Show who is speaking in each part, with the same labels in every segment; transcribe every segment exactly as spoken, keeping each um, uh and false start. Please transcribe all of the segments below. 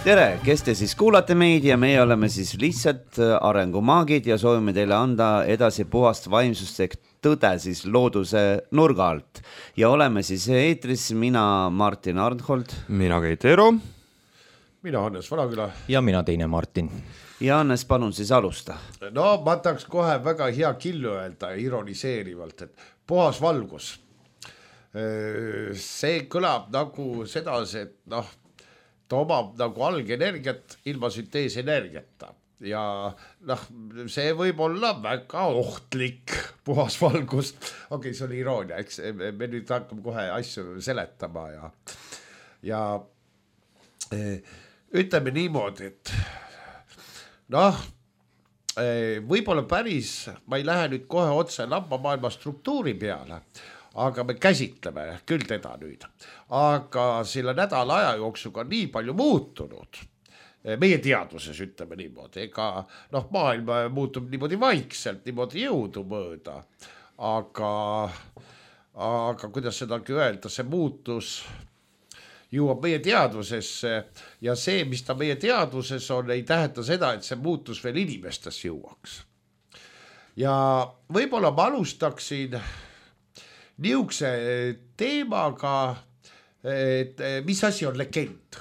Speaker 1: Tere, kes te siis kuulate meid ja meie oleme siis lihtsalt arengumaagid ja soovime teile anda edasi puhast vaimsust ehk tõde siis looduse nurga alt. Ja oleme siis eetris mina Martin Arnhold.
Speaker 2: Mina Keit Eero.
Speaker 3: Mina Hannes Vanaküla.
Speaker 4: Ja mina teine Martin.
Speaker 1: Ja Hannes, palun siis alusta.
Speaker 3: No ma tahaks kohe väga hea killu öelda ironiseerivalt, et puhas valgus. See kõlab nagu sedasi, et noh, ta omab nagu algenergiat ilma sünteesenergiata ja noh, see võib olla väga ohtlik puhas valgus. Okei, okay, see oli iroonia, eks me nüüd hakkame kohe asju seletama ja, ja ütleme niimoodi, et noh, võib-olla päris, ma ei lähe nüüd kohe otse lambamaailma struktuuri peale, aga me käsitleme küll teda nüüd. Aga selle nädala aja jooksuga on nii palju muutunud. Meie teadvuses ütleme niimoodi, ega noh, maailm muutub niimoodi vaikselt, niimoodi jõudu mõõda. Aga, aga kuidas sedagi öelda, see muutus jõuab meie teadvusesse ja see, mis ta meie teadvuses on, ei tähenda seda, et see muutus veel inimestes jõuaks. Ja võib-olla ma alustaksin niisuguse teemaga, et mis asi on legend.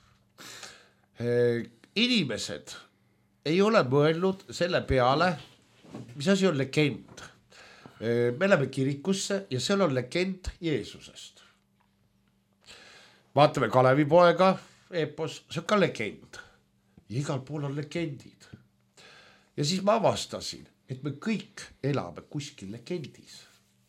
Speaker 3: Inimesed ei ole mõelnud selle peale, mis asi on legend. Me läheme kirikusse ja seal on legend Jeesusest. Vaatame Kalevipoega, eepos, see on ka legend. Ja igal pool on legendid. Ja siis ma avastasin, et me kõik elame kuskil legendis.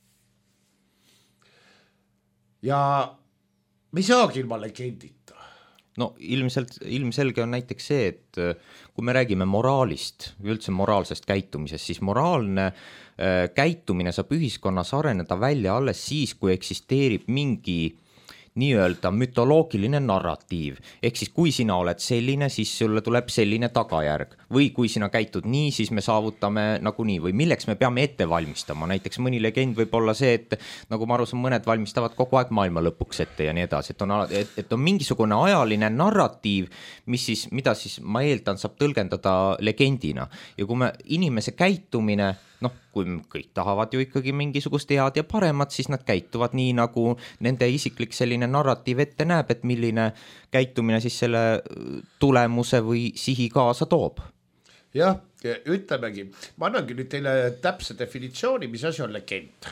Speaker 3: Ja me ei saagi ilma legendita.
Speaker 4: No ilmselt, ilmselge on näiteks see, et kui me räägime moraalist, üldse moraalsest käitumisest, siis moraalne äh, käitumine saab ühiskonnas areneda välja alles siis, kui eksisteerib mingi nii-öelda mütoloogiline narratiiv. Ehk siis kui sina oled selline, siis sulle tuleb selline tagajärg. Või kui sina käitud nii, siis me saavutame nagu nii. Või milleks me peame ette valmistama. Näiteks mõni legend võib olla see, et nagu ma aru saan, mõned valmistavad kogu aeg maailma lõpuks ette ja nii edasi. Et on, et, et on mingisugune ajaline narratiiv, mis siis, mida siis ma eeldan saab tõlgendada legendina. Ja kui me inimese käitumine, noh, kui kõik tahavad ju ikkagi mingisugust head ja paremat, siis nad käituvad nii, nagu nende isiklik selline narratiiv ette näeb, et milline käitumine siis selle tulemuse või sihi kaasa toob.
Speaker 3: Jah, ütlemegi, ma annangi nüüd teile täpse definitsiooni, mis asi on legend.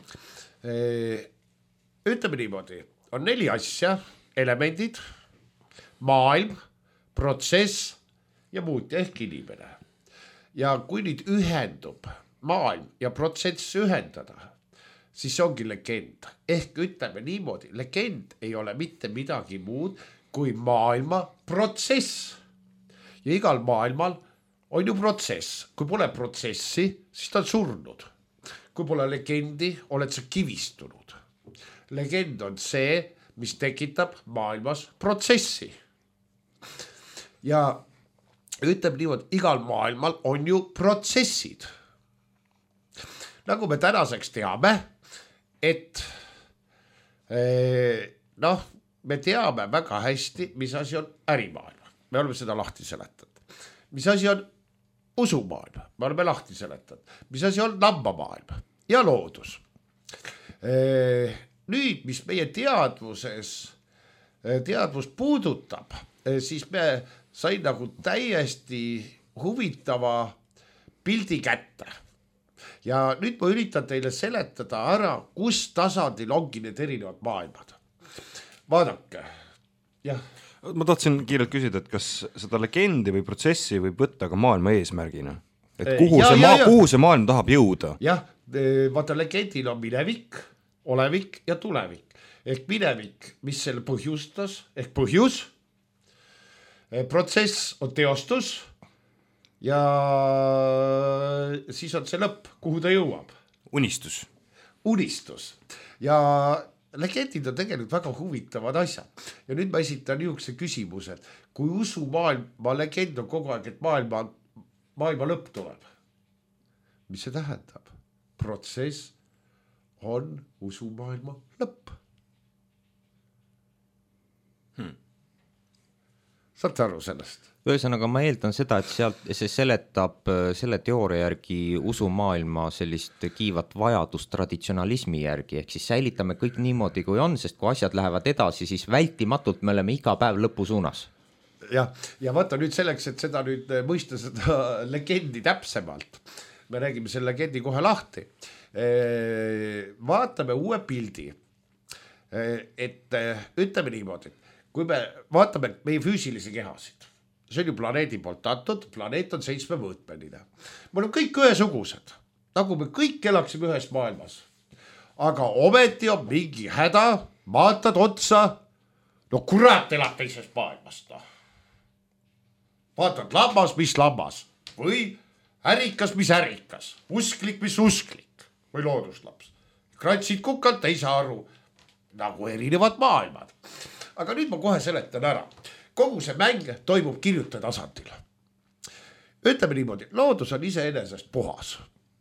Speaker 3: Ütleme niimoodi, on neli asja, elemendid, maailm, protsess ja muud ehk inimene. Ja kui nüüd ühendub maailm ja protsess ühendada, siis ongi legend. Ehk ütleme niimoodi, legend ei ole mitte midagi muud kui maailma protsess. Ja igal maailmal on ju protsess. Kui pole protsessi, siis ta on surnud. Kui pole legendi, oled sa kivistunud. Legend on see, mis tekitab maailmas protsessi. Ja ütleme niimoodi, igal maailmal on ju protsessid. Nagu me tänaseks teame, et noh, me teame väga hästi, mis asi on ärimaailm. Me oleme seda lahti seletanud. Mis asi on usumaailm? Me oleme lahti seletanud. Mis asi on lambamaailm ja loodus? Nüüd, mis meie teadvuses, teadvus puudutab, siis me sain nagu täiesti huvitava pildi kätte. Ja nüüd ma üritan teile seletada ära, kus tasandil ongi need erinevad maailmad. Vaadake. Jah.
Speaker 2: Ma tahtsin kiirelt küsida, et kas seda legendi või protsessi võib võtta ka maailma eesmärgina? Et kuhu, ja, see, ja, maa, ja. kuhu see maailm tahab jõuda?
Speaker 3: Jah, vaata legendil on minevik, olevik ja tulevik. Ehk minevik, mis selle põhjustas, ehk põhjus, protsess on teostus, ja siis on see lõpp, kuhu ta jõuab.
Speaker 2: Unistus.
Speaker 3: Unistus. Ja legendid on tegelikult väga huvitavad asjad. Ja nüüd ma esitan niisuguse küsimuse, et kui usu maailma legend on kogu aeg, et maailma, maailma lõpp tuleb. Mis see tähendab? Protsess on usumaailma lõpp. Hmm. saate aru sellest?
Speaker 4: Ühesõnaga ma eeldan seda, et sealt see seletab selle teooria järgi usumaailma sellist kiivat vajadust traditsionalismi järgi, ehk siis säilitame kõik niimoodi, kui on, sest kui asjad lähevad edasi, siis vältimatult me oleme iga päev lõpusuunas.
Speaker 3: jah, ja vaata nüüd selleks, et seda nüüd mõista seda legendi täpsemalt, me räägime selle legendi kohe lahti. Vaatame uue pildi, et ütleme niimoodi, kui me vaatame meie füüsilisi kehasid, see on ju planeedi poolt antud, planeet on seitsme mõõtmeline. Me oleme kõik ühesugused, nagu me kõik elaksime ühes maailmas. Aga ometi on mingi häda, vaatad otsa, no kurat elab teises maailmas. No. Vaatad lammas, mis lammas, või ärikas, mis ärikas, usklik, mis usklik, või looduslaps. Kratsid kukalt, ei saa aru, nagu erinevad maailmad. Aga nüüd ma kohe seletan ära. Kogu see mäng toimub kirjutaja tasandil. Ütleme niimoodi, loodus on iseenesest puhas.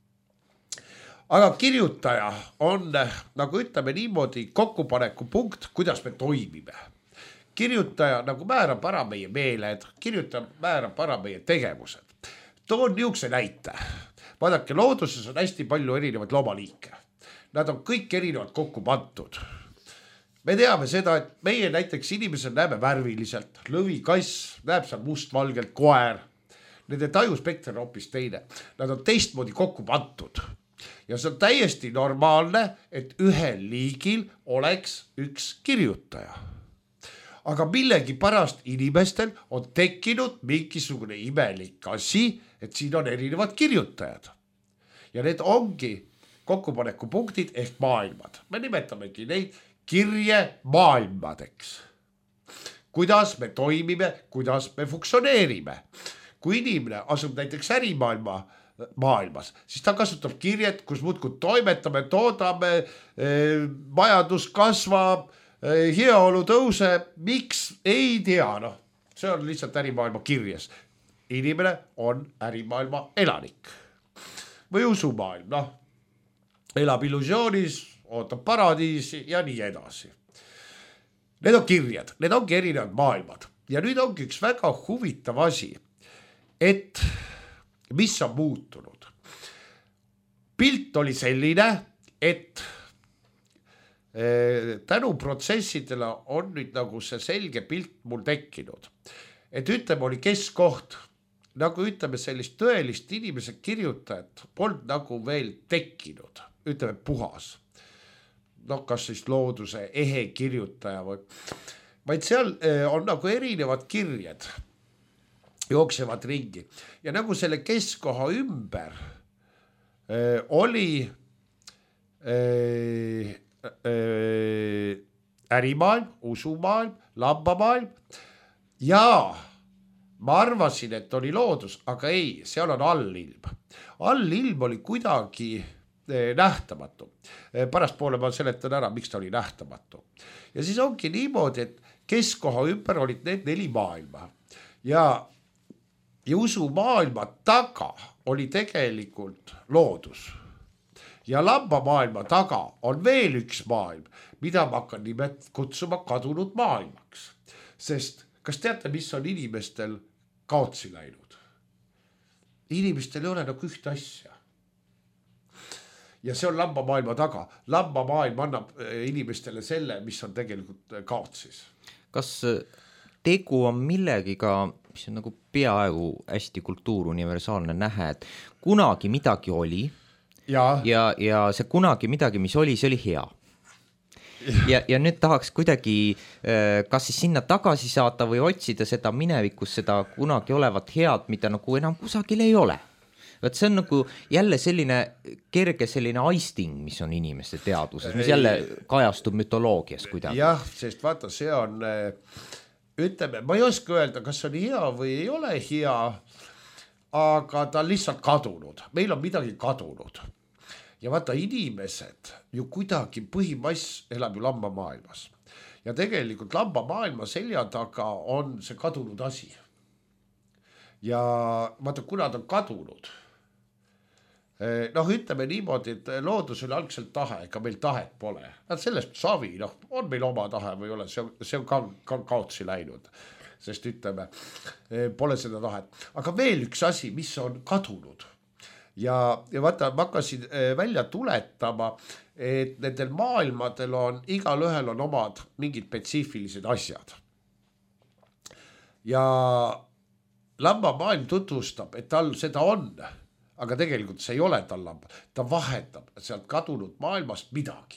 Speaker 3: Aga kirjutaja on, nagu ütleme niimoodi, kokkupaneku punkt, kuidas me toimime. Kirjutaja nagu määrab ära meie meeled, kirjutaja määrab ära meie tegevused. Toon niisuguse näite. Vaadake, looduses on hästi palju erinevaid loomaliike. Nad on kõik erinevad kokku pantud. Me teame seda, et meie näiteks inimesed näeme värviliselt, lõvi, kass, näeb seal mustvalgelt, koer. Nende tajuspekter on hoopis teine. Nad on teistmoodi kokku pantud. Ja see on täiesti normaalne, et ühel liigil oleks üks kirjutaja. Aga millegi pärast inimestel on tekkinud mingisugune imelik asi, et siin on erinevad kirjutajad. Ja need ongi kokkupaneku punktid ehk maailmad. Me nimetamegi neid kirje maailmadeks. Kuidas me toimime, kuidas me funktsioneerime. Kui inimene asub näiteks ärimaailma maailmas, siis ta kasutab kirjet, kus muudkui toimetame, toodame, majandus kasvab, heaolu tõuseb, miks ei tea, noh, see on lihtsalt ärimaailma kirjes. Inimene on ärimaailma elanik. Või usumaailm, noh, elab illusioonis, ootab paradiisi ja nii edasi. Need on kirjad, need ongi erinevad maailmad. Ja nüüd ongi üks väga huvitav asi, et mis on muutunud. Pilt oli selline, et tänu protsessidele on nüüd nagu see selge pilt mul tekkinud. Et ütleme, oli keskkoht, nagu ütleme sellist tõelist inimese kirjutajat polnud nagu veel tekkinud, ütleme puhas. No kas siis looduse ehe kirjutaja või, vaid seal on nagu erinevad kirjed jooksevad ringi ja nagu selle keskkoha ümber äh, oli äh, äh, ärimaailm, usumaailm, lambamaailm ja ma arvasin, et oli loodus, aga ei, seal on allilm. Allilm oli kuidagi nähtamatu. Pärast poole ma seletan ära, miks ta oli nähtamatu. Ja siis ongi niimoodi, et keskkoha ümber olid need neli maailma. Ja, ja usu maailma taga oli tegelikult loodus. Ja lamba maailma taga on veel üks maailm, mida ma hakkan nimet kutsuma kadunud maailmaks. Sest kas teate, mis on inimestel kaotsi läinud? Inimestel ei ole nagu ühte asja. Ja see on lamba maailma taga. Lamba maailm annab inimestele selle, mis on tegelikult kaotsis.
Speaker 4: Kas tegu on millegiga, mis on nagu peaaegu hästi kultuur universaalne nähe, et kunagi midagi oli ja, ja, ja see kunagi midagi, mis oli, see oli hea. Ja, ja nüüd tahaks kuidagi kas siis sinna tagasi saata või otsida seda minevikus, seda kunagi olevat head, mida nagu enam kusagil ei ole. Võt see on nagu jälle selline kerge selline aisting, mis on inimeste teaduses, mis jälle kajastub mütoloogias kuidagi.
Speaker 3: Jah, sest vaata, see on, ütleme, ma ei oska öelda, kas on hea või ei ole hea, aga ta on lihtsalt kadunud. Meil on midagi kadunud. Ja vaata, inimesed ju kuidagi põhimass elab ju lamba maailmas. Ja tegelikult lamba maailma selja taga on see kadunud asi. Ja vaata, kuna ta on kadunud, noh, ütleme niimoodi, et loodus oli algselt tahe, ega meil tahet pole. Sellest savi, noh, on meil oma tahe või ole, see on, see on ka, ka kaotsi läinud. sest ütleme, pole seda tahet. aga veel üks asi, mis on kadunud ja, ja vaata, ma hakkasin välja tuletama, et nendel maailmadel on, igal ühel on omad mingid spetsiifilised asjad. ja lambamaailm tutvustab, et tal seda on, aga tegelikult see ei ole tal lamba, ta vahetab sealt kadunud maailmast midagi.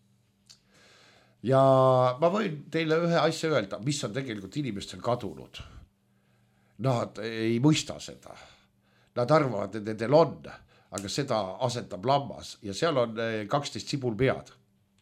Speaker 3: ja ma võin teile ühe asja öelda, mis on tegelikult inimestel kadunud. Nad ei mõista seda. Nad arvavad, et nendel on, aga seda asetab lammas ja seal on kaksteist sibulpead.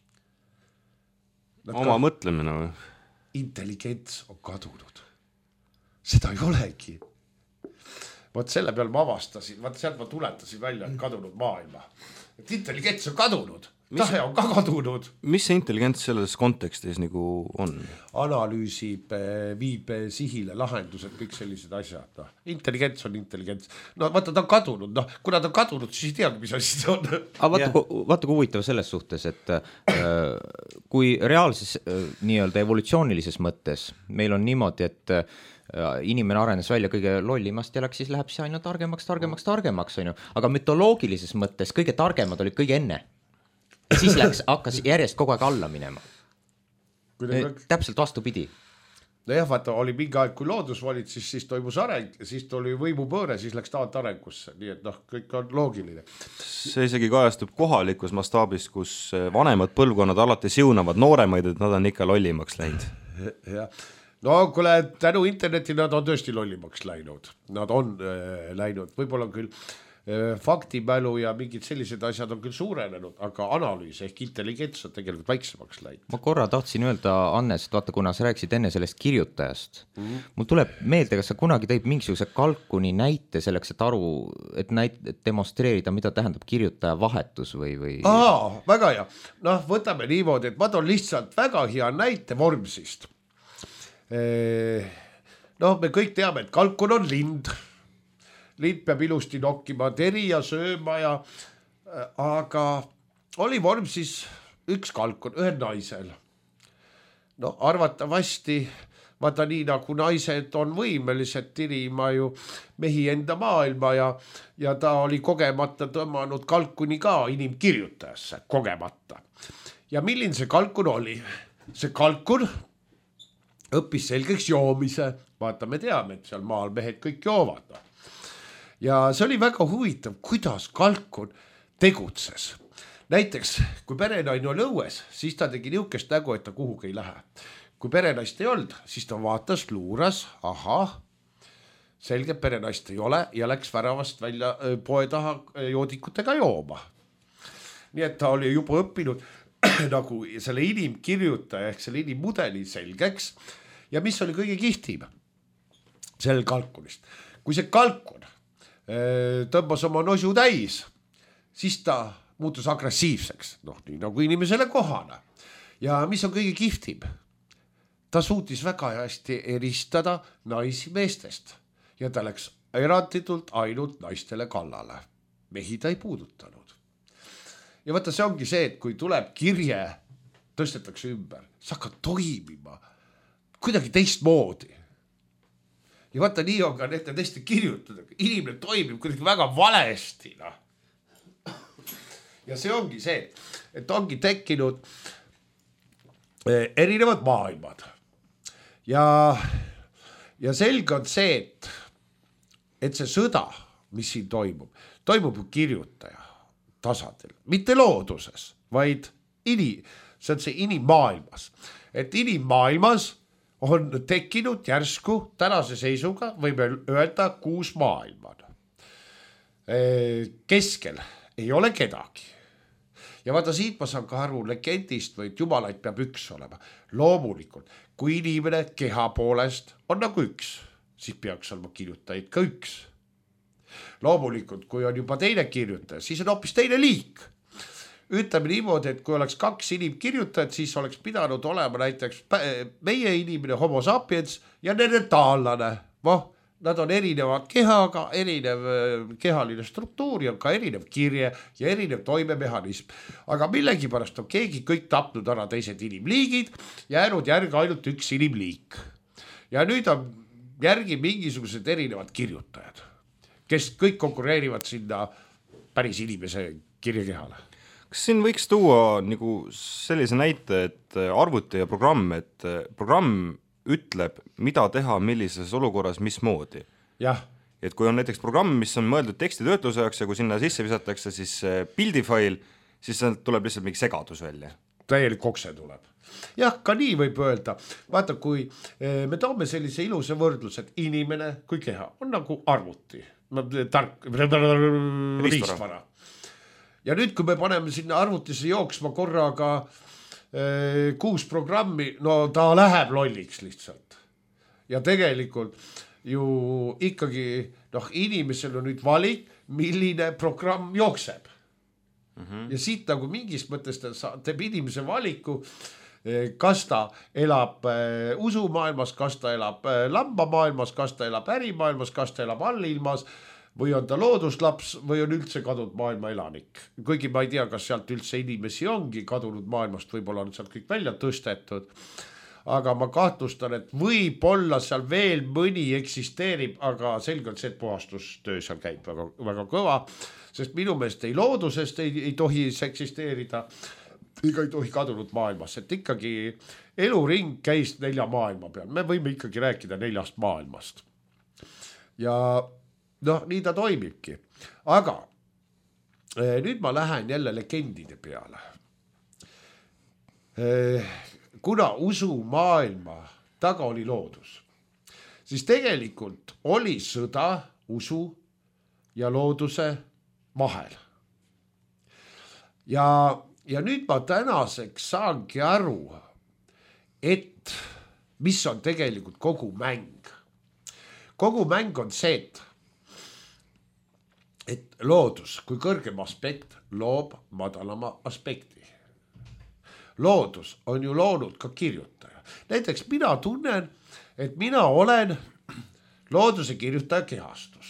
Speaker 2: Oma ka... mõtlemine või?
Speaker 3: Intelligents on kadunud. Seda ei olegi. Vot selle peal ma avastasin, vaat sealt ma tuletasin välja, et kadunud maailma. Et intelligents on kadunud, tahe on ka kadunud.
Speaker 2: Mis see intelligents selles kontekstis nagu on?
Speaker 3: Analüüsib, viib sihile lahendused, kõik sellised asjad. No, intelligents on intelligents. No vaata, ta on kadunud, noh, kuna ta on kadunud, siis ei teagi, mis asi see on.
Speaker 4: Aga vaata, kui, vaata kui huvitav selles suhtes, et äh, kui reaalses äh, nii-öelda evolutsioonilises mõttes meil on niimoodi, et äh, inimene arenes välja kõige lollimast ja läks, siis läheb see aina targemaks, targemaks, targemaks, on ju. Aga mütoloogilises mõttes kõige targemad olid kõige enne. Ja siis läks, hakkas järjest kogu aeg alla minema. Kuidagi... Täpselt vastupidi.
Speaker 3: No jah, vaata, oli mingi aeg, kui loodus valid, siis, siis toimus areng, siis tuli võimupööre, siis läks taat arengusse. Nii et noh, kõik on loogiline.
Speaker 2: See isegi kajastub kohalikus mastaabis, kus vanemad põlvkonnad alati siunavad nooremaid, et nad on ikka lollimaks läinud.
Speaker 3: Jah. No kuule, tänu interneti nad on tõesti lollimaks läinud. Nad on äh, läinud, võib-olla küll äh, faktimälu ja mingid sellised asjad on küll suurenenud, aga analüüs ehk intelligents on tegelikult väiksemaks läinud.
Speaker 4: Ma korra tahtsin öelda, Annes, et vaata, kuna sa rääkisid enne sellest kirjutajast, mm. mul tuleb meelde, kas sa kunagi tõid mingisuguse kalkuni näite selleks, et aru, et, näit, et demonstreerida, mida tähendab kirjutaja vahetus või... või...
Speaker 3: Aa, väga hea. Noh, võtame niimoodi, et ma toon lihtsalt väga hea näite Vormsist. No me kõik teame, et kalkun on lind. Lind peab ilusti nokkima teri ja sööma ja aga oli Vormsis üks kalkun, ühel naisel. No arvatavasti vaata nii nagu naised on võimelised tirima ju mehi enda maailma ja, ja ta oli kogemata tõmmanud kalkuni ka inimkirjutajasse, kogemata. Ja milline see kalkun oli? See kalkun õppis selgeks joomise, vaata me teame, et seal maal mehed kõik joovad. Ja see oli väga huvitav, kuidas kalkun tegutses. Näiteks, kui perenaine oli õues, siis ta tegi niukest nägu, et ta kuhugi ei lähe. Kui perenaist ei olnud, siis ta vaatas, luuras, aha, selge perenaist ei ole ja läks väravast välja poe taha joodikutega jooma. Nii et ta oli juba õppinud nagu selle inimkirjutaja ehk selle inimmudeli selgeks ja mis oli kõige kihtim sel kalkunist. Kui see kalkun tõmbas oma nosu täis, siis ta muutus agressiivseks, noh nii nagu inimesele kohane. Ja mis on kõige kihtim? Ta suutis väga hästi eristada naisi meestest ja ta läks eranditult ainult naistele kallale. Mehi ta ei puudutanud. Ja vaata, see ongi see, et kui tuleb kirje, tõstetakse ümber, sa hakkad toimima kuidagi teistmoodi. Ja vaata, nii on ka nende teiste kirjutada. Inimene toimib kuidagi väga valesti. No. Ja see ongi see, et ongi tekkinud erinevad maailmad. Ja, ja selge on see, et, et see sõda, mis siin toimub, toimub kirjutaja tasandil, mitte looduses, vaid ini, see on see inimmaailmas. Et inimmaailmas on tekkinud järsku tänase seisuga, võime öelda kuus maailma. Keskel ei ole kedagi. Ja vaata, siit ma saan ka aru legendist või et jumalaid peab üks olema. Loomulikult, kui inimene keha poolest on nagu üks, siis peaks olema kirjutajaid ka üks. Loomulikult, kui on juba teine kirjutaja, siis on hoopis teine liik. Ütleme niimoodi, et kui oleks kaks inimkirjutajat, siis oleks pidanud olema näiteks meie inimene homo sapiens ja neandertaallane. Voh, nad on erinevad kehaga, erinev kehaline struktuur ja ka erinev kirje ja erinev toimemehhanism. Aga millegipärast on keegi kõik tapnud ära teised inimliigid ja jäänud järgi ainult üks inimliik. ja nüüd on järgi mingisugused erinevad kirjutajad, kes kõik konkureerivad sinna päris inimese kirjakehale.
Speaker 2: Kas siin võiks tuua nagu sellise näite, et arvuti ja programm, et programm ütleb, mida teha millises olukorras, mismoodi?
Speaker 3: Jah.
Speaker 2: Et kui on näiteks programm, mis on mõeldud tekstitöötluse jaoks ja kui sinna sisse visatakse siis pildifail, siis sealt tuleb lihtsalt mingi segadus välja.
Speaker 3: Täielik kokse tuleb. Jah, ka nii võib öelda. Vaata, kui me toome sellise ilusa võrdluse, et inimene kui keha on nagu arvuti, tark, riistvara. Ja nüüd, kui me paneme sinna arvutisse jooksma korraga eh, kuus programmi, no ta läheb lolliks lihtsalt. Ja tegelikult ju ikkagi noh, inimesel on nüüd valik, milline programm jookseb. Mm-hmm. Ja siit nagu mingis mõttes ta teeb inimese valiku, kas ta elab äh, usumaailmas, kas ta elab äh, lambamaailmas, kas ta elab ärimaailmas, kas ta elab allilmas või on ta looduslaps või on üldse kadunud maailma elanik. Kuigi ma ei tea, kas sealt üldse inimesi ongi kadunud maailmast, võib-olla on sealt kõik välja tõstetud. Aga ma kahtlustan, et võib-olla seal veel mõni eksisteerib, aga selgelt see puhastustöö seal käib väga, väga kõva, sest minu meelest ei loodusest ei, ei tohi see eksisteerida, ega ei tohi kadunud maailmas, et ikkagi eluring käis nelja maailma peal. Me võime ikkagi rääkida neljast maailmast. Ja noh, nii ta toimibki. Aga nüüd ma lähen jälle legendide peale. Kuna usu maailma taga oli loodus, siis tegelikult oli sõda usu ja looduse vahel. Ja, ja nüüd ma tänaseks saangi aru, et mis on tegelikult kogu mäng. Kogu mäng on see, et, et loodus kui kõrgem aspekt loob madalama aspekti. Loodus on ju loonud ka kirjutaja. Näiteks mina tunnen, et mina olen looduse kirjutaja kehastus.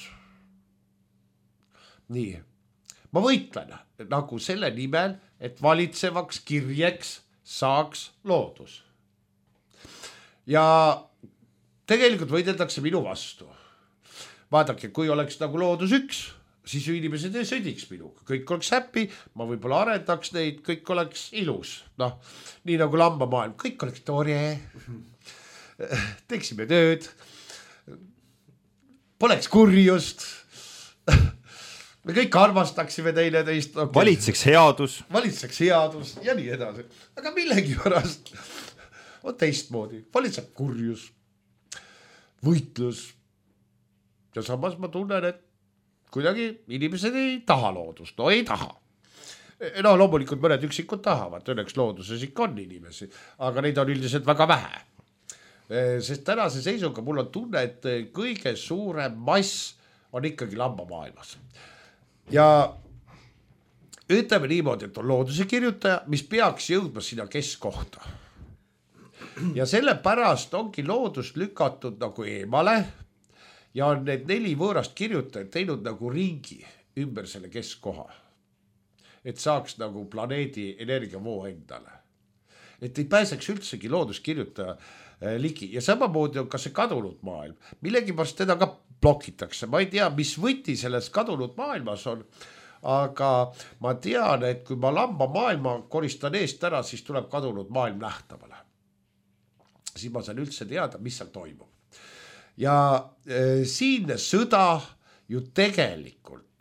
Speaker 3: Nii, ma võitlen nagu selle nimel, et valitsevaks kirjeks saaks loodus. Ja tegelikult võideldakse minu vastu. Vaadake, kui oleks nagu loodus üks, siis inimesed ei sõdiks minuga. Kõik oleks happy, ma võib-olla arendaks neid, kõik oleks ilus. Noh, nii nagu lambamaailm, kõik oleks tore. Teeksime tööd. Poleks kurjust. Me kõik armastaksime teile teist.
Speaker 2: Okay. Valitseks headus.
Speaker 3: Valitseks headus ja nii edasi. Aga millegi pärast on teistmoodi. Valitseb kurjus, võitlus. Ja samas ma tunnen, et kuidagi inimesed ei taha loodust, no ei taha. No loomulikult mõned üksikud tahavad, õnneks looduses ikka on inimesi, aga neid on üldiselt väga vähe. Sest tänase seisuga mul on tunne, et kõige suurem mass on ikkagi lambamaailmas. Ja ütleme niimoodi, et on looduse kirjutaja, mis peaks jõudma sinna keskkohta. Ja selle pärast ongi loodust lükatud nagu eemale, ja on need neli võõrast kirjutajad teinud nagu ringi ümber selle keskkoha. Et saaks nagu planeedi energiavoo endale. Et ei pääseks üldsegi looduskirjutaja ligi. Ja samamoodi on ka see kadunud maailm. Millegi pärast teda ka blokitakse. Ma ei tea, mis võti selles kadunud maailmas on. Aga ma tean, et kui ma lamba maailma koristan eest ära, siis tuleb kadunud maailm nähtavale. Siis ma saan üldse teada, mis seal toimub. Ja äh, siinne sõda ju tegelikult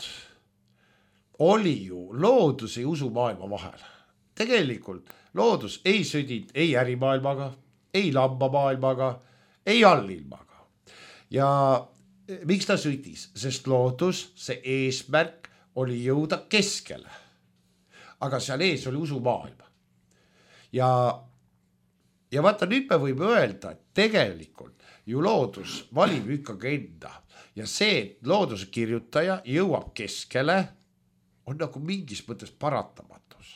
Speaker 3: oli ju looduse ja usumaailma vahel. Tegelikult loodus ei sõdinud ei ärimaailmaga, ei lambamaailmaga, ei allilmaga. Ja äh, miks ta sõdis? Sest loodus, see eesmärk oli jõuda keskele. Aga seal ees oli usumaailm. Ja, ja vaata, nüüd me võime öelda, et tegelikult ju loodus valib ikkagi enda ja see, et looduse kirjutaja jõuab keskele, on nagu mingis mõttes paratamatus.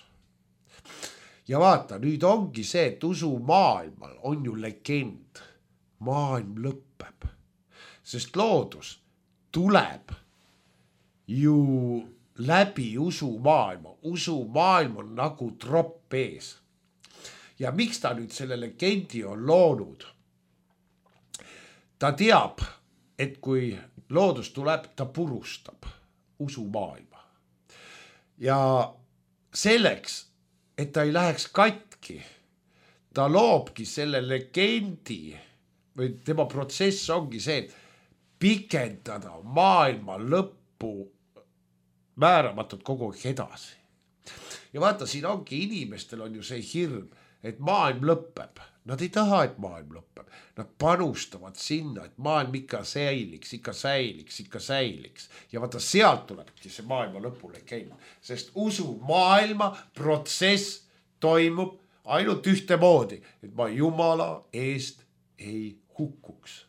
Speaker 3: Ja vaata, nüüd ongi see, et usu maailmal on ju legend. Maailm lõppeb, sest loodus tuleb ju läbi usu maailma. Usu maailm on nagu tropp ees. Ja miks ta nüüd selle legendi on loonud? ta teab, et kui loodus tuleb, ta purustab usumaailma. Ja selleks, et ta ei läheks katki, ta loobki selle legendi või tema protsess ongi see, et pikendada maailma lõppu määramatult kogu aeg edasi. Ja vaata, siin ongi inimestel on ju see hirm, et maailm lõpeb. Nad ei taha, et maailm lõpeb. Nad panustavad sinna, et maailm ikka säiliks, ikka säiliks, ikka säiliks. Ja vaata, sealt tulebki see maailma lõpule käima. Sest usu maailma protsess toimub ainult ühte moodi, et ma Jumala eest ei hukkuks.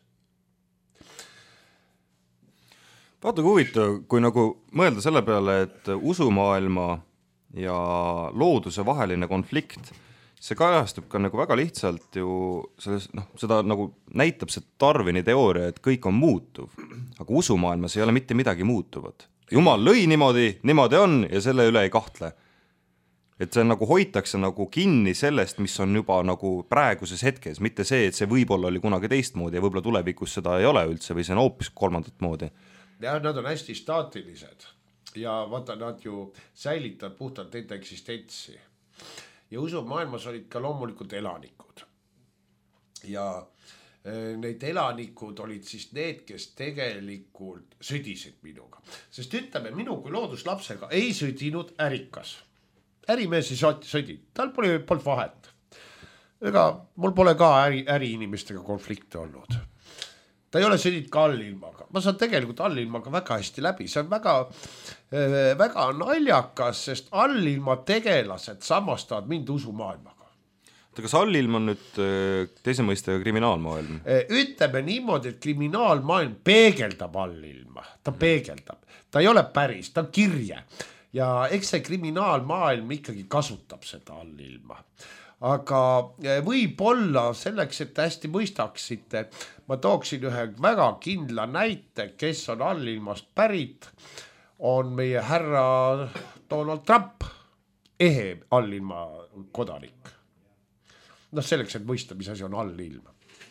Speaker 2: Vaata kui huvitav, kui nagu mõelda selle peale, et usumaailma ja looduse vaheline konflikt, see kajastub ka nagu väga lihtsalt ju selles, noh, seda nagu näitab see Darwini teooria, et kõik on muutuv, aga usumaailmas ei ole mitte midagi muutuvat. Jumal lõi niimoodi, niimoodi on ja selle üle ei kahtle. Et see nagu hoitakse nagu kinni sellest, mis on juba nagu praeguses hetkes, mitte see, et see võib-olla oli kunagi teistmoodi ja võib-olla tulevikus seda ei ole üldse või see on hoopis kolmandat moodi.
Speaker 3: Ja nad on hästi staatilised ja vaata, nad ju säilitavad puhtalt enda eksistentsi. Ja usumaailmas olid ka loomulikult elanikud. Ja need elanikud olid siis need, kes tegelikult sõdisid minuga. Sest ütleme, minu kui looduslapsega ei sõdinud ärikas. Ärimees ei sõdinud, tal pole polnud vahet. Ega mul pole ka äri, äri inimestega konflikte olnud. Ta ei ole sõdinud ka allilmaga. Ma saan tegelikult allilmaga väga hästi läbi. See on väga, väga naljakas, sest allilma tegelased samastavad mind usumaailmaga.
Speaker 2: Kas allilm on nüüd teise mõistega kriminaalmaailm?
Speaker 3: Ütleme niimoodi, et kriminaalmaailm peegeldab allilma. Ta peegeldab. Ta ei ole päris, ta on kirje. Ja eks see kriminaalmaailm ikkagi kasutab seda allilma. Aga võib-olla selleks, et hästi mõistaksite, ma tooksin ühe väga kindla näite, kes on allilmast pärit, on meie härra Donald Trump, ehe allilma kodanik. No selleks, et mõista, mis asi on allilm.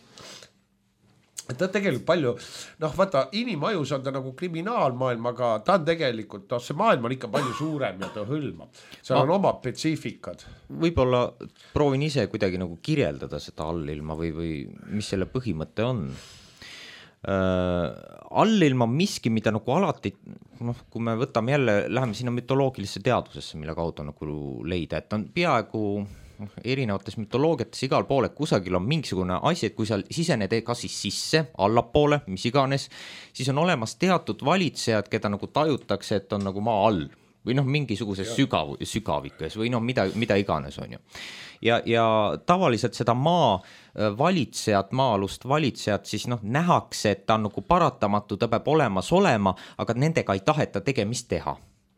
Speaker 3: Ta tegelikult palju, noh vaata, inimajus on ta nagu kriminaalmaailm, aga ta on tegelikult, no see maailm on ikka palju suurem ja ta hõlmab. Seal on oma spetsiifikad.
Speaker 4: Võib-olla proovin ise kuidagi nagu kirjeldada seda allilma või, või mis selle põhimõte on. Äh, allilma on miski, mida nagu alati, noh, kui me võtame jälle, läheme sinna mütoloogilisse teadvusesse, mille kaudu nagu leida, et on peaaegu erinevates mütoloogiates igal pool, et kusagil on mingisugune asi, et kui seal sisened ka siis sisse, allapoole, mis iganes, siis on olemas teatud valitsejad, keda nagu tajutakse, et on nagu maa all või noh, mingisuguses sügav, sügavikes või noh, mida, mida iganes on ju. Ja, ja tavaliselt seda maa valitsejat, maa-alust valitsejat siis noh, nähakse, et ta on nagu paratamatu, ta peab olemas olema, aga nendega ei taheta tegemist teha.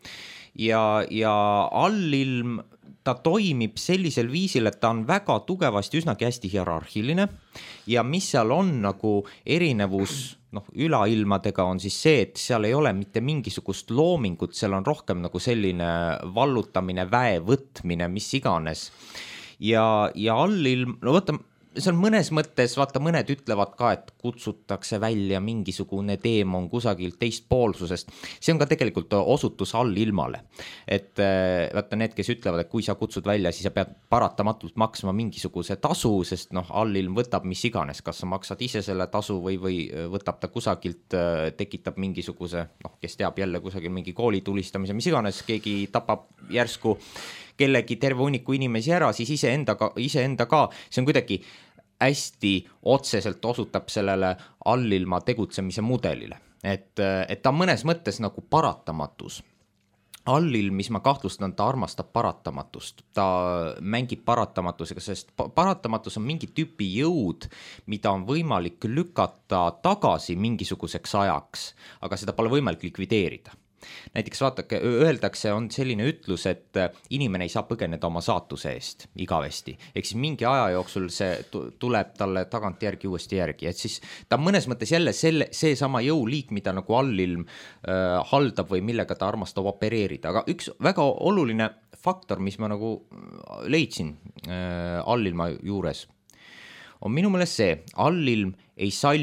Speaker 4: Ja, ja allilm ta toimib sellisel viisil, et ta on väga tugevasti, üsnagi hästi hierarhiline ja mis seal on nagu erinevus noh, ülailmadega on siis see, et seal ei ole mitte mingisugust loomingut, seal on rohkem nagu selline vallutamine, väe võtmine, mis iganes. Ja, ja allilm, no võta, see on mõnes mõttes, vaata mõned ütlevad ka, et kutsutakse välja mingisugune teemon kusagilt teist poolsusest. See on ka tegelikult osutus allilmale. Et vaata need, kes ütlevad, et kui sa kutsud välja, siis sa pead paratamatult maksma mingisuguse tasu, sest noh, allilm võtab mis iganes, kas sa maksad ise selle tasu või, või võtab ta kusagilt, tekitab mingisuguse, noh, kes teab jälle kusagil mingi kooli tulistamise, mis iganes, keegi tapab järsku kellegi terve uniku inimesi ära, siis ise enda ka, ise enda ka. See on kuidagi hästi otseselt osutab sellele allilma tegutsemise mudelile. Et, et ta mõnes mõttes nagu paratamatus. Allilm, mis ma kahtlustan, ta armastab paratamatust. Ta mängib paratamatusega, sest paratamatus on mingi tüüpi jõud, mida on võimalik lükata tagasi mingisuguseks ajaks, aga seda pole võimalik likvideerida. Näiteks vaatake, öeldakse, on selline ütlus, et inimene ei saa põgeneda oma saatuse eest igavesti. Ehk siis mingi aja jooksul see tuleb talle tagant järgi uuesti järgi. Et siis ta mõnes mõttes jälle selle, see sama jõuliik, mida nagu allilm äh, haldab või millega ta armastab opereerida. Aga üks väga oluline faktor, mis ma nagu leidsin äh, allilma juures, on minu meelest see, allilm ei salli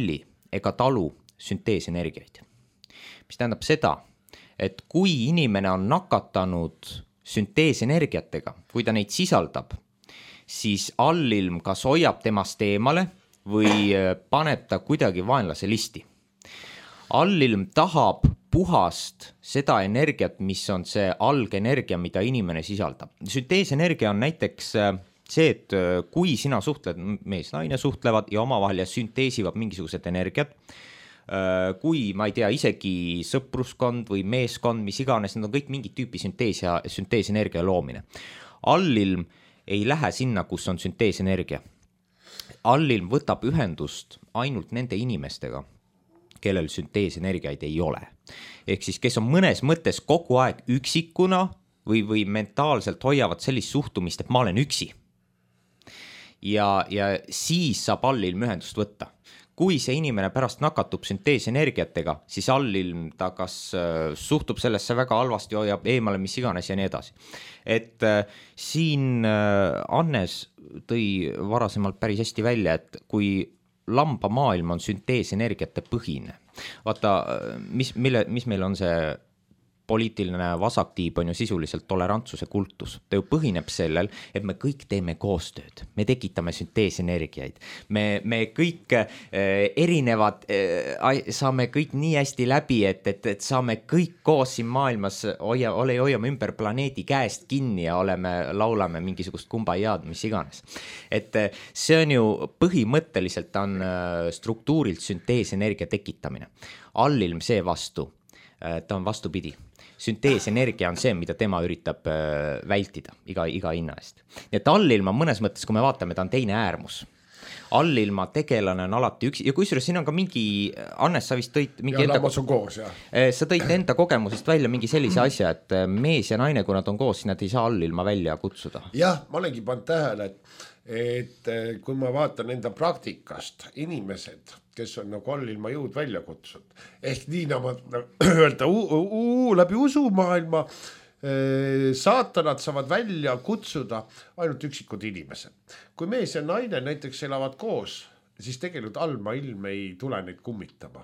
Speaker 4: ega talu sünteesenergiaid. Mis tähendab seda, et kui inimene on nakatanud sünteesenergiatega, kui ta neid sisaldab, siis allilm kas hoiab temast eemale või paneb ta kuidagi vaenlase listi. Allilm tahab puhast seda energiat, mis on see algenergia, mida inimene sisaldab. Sünteesenergia on näiteks see, et kui sina suhtled, mees-naine suhtlevad ja omavahel ja sünteesivad mingisugused energiat, kui ma ei tea, isegi sõpruskond või meeskond, mis iganes, need on kõik mingid tüüpi süntees ja sünteesenergia loomine. Allilm ei lähe sinna, kus on sünteesenergia. Allilm võtab ühendust ainult nende inimestega, kellel sünteesenergiaid ei ole. Ehk siis, kes on mõnes mõttes kogu aeg üksikuna või, või mentaalselt hoiavad sellist suhtumist, et ma olen üksi. Ja, ja siis saab allilm ühendust võtta. Kui see inimene pärast nakatub sünteesenergiatega, siis allilm ta kas suhtub sellesse väga halvasti, hoiab eemale mis iganes ja nii edasi. Et äh, siin äh, Annes tõi varasemalt päris hästi välja, et kui lamba maailm on sünteesenergiate põhine. Vaata, mis, mille, mis meil on see poliitiline vasaktiib on ju sisuliselt tolerantsuse kultus. Ta ju põhineb sellel, et me kõik teeme koostööd. Me tekitame sünteesenergiaid. Me, me kõik eh, erinevad, eh, saame kõik nii hästi läbi, et, et, et saame kõik koos siin maailmas hoia, ole, hoiame ümber planeedi käest kinni ja oleme, laulame mingisugust kumbaiaad, mis iganes. Et see on ju põhimõtteliselt on struktuurilt sünteesenergia tekitamine. Allilm see vastu, ta on vastupidi. Sünteesenergia on see, mida tema üritab vältida iga, iga hinna eest. Nii et allilma mõnes mõttes, kui me vaatame, ta on teine äärmus. Allilma tegelane on alati üks, ja kusjuures siin on ka mingi, Annes, sa vist tõid mingi
Speaker 3: ja
Speaker 4: enda,
Speaker 3: lammas on koos, jah.
Speaker 4: Sa tõid enda kogemusest välja mingi sellise asja, et mees ja naine, kui nad on koos, siis nad ei saa allilma välja kutsuda.
Speaker 3: Jah, ma olengi pannud tähele, et, et kui ma vaatan enda praktikast, inimesed, kes on nagu allilma jõud välja kutsud, ehk nii nagu öelda u, u, u, läbi usumaailma saatanad saavad välja kutsuda ainult üksikud inimesed. Kui mees ja naine näiteks elavad koos, siis tegelikult allma ilm ei tule neid kummitama.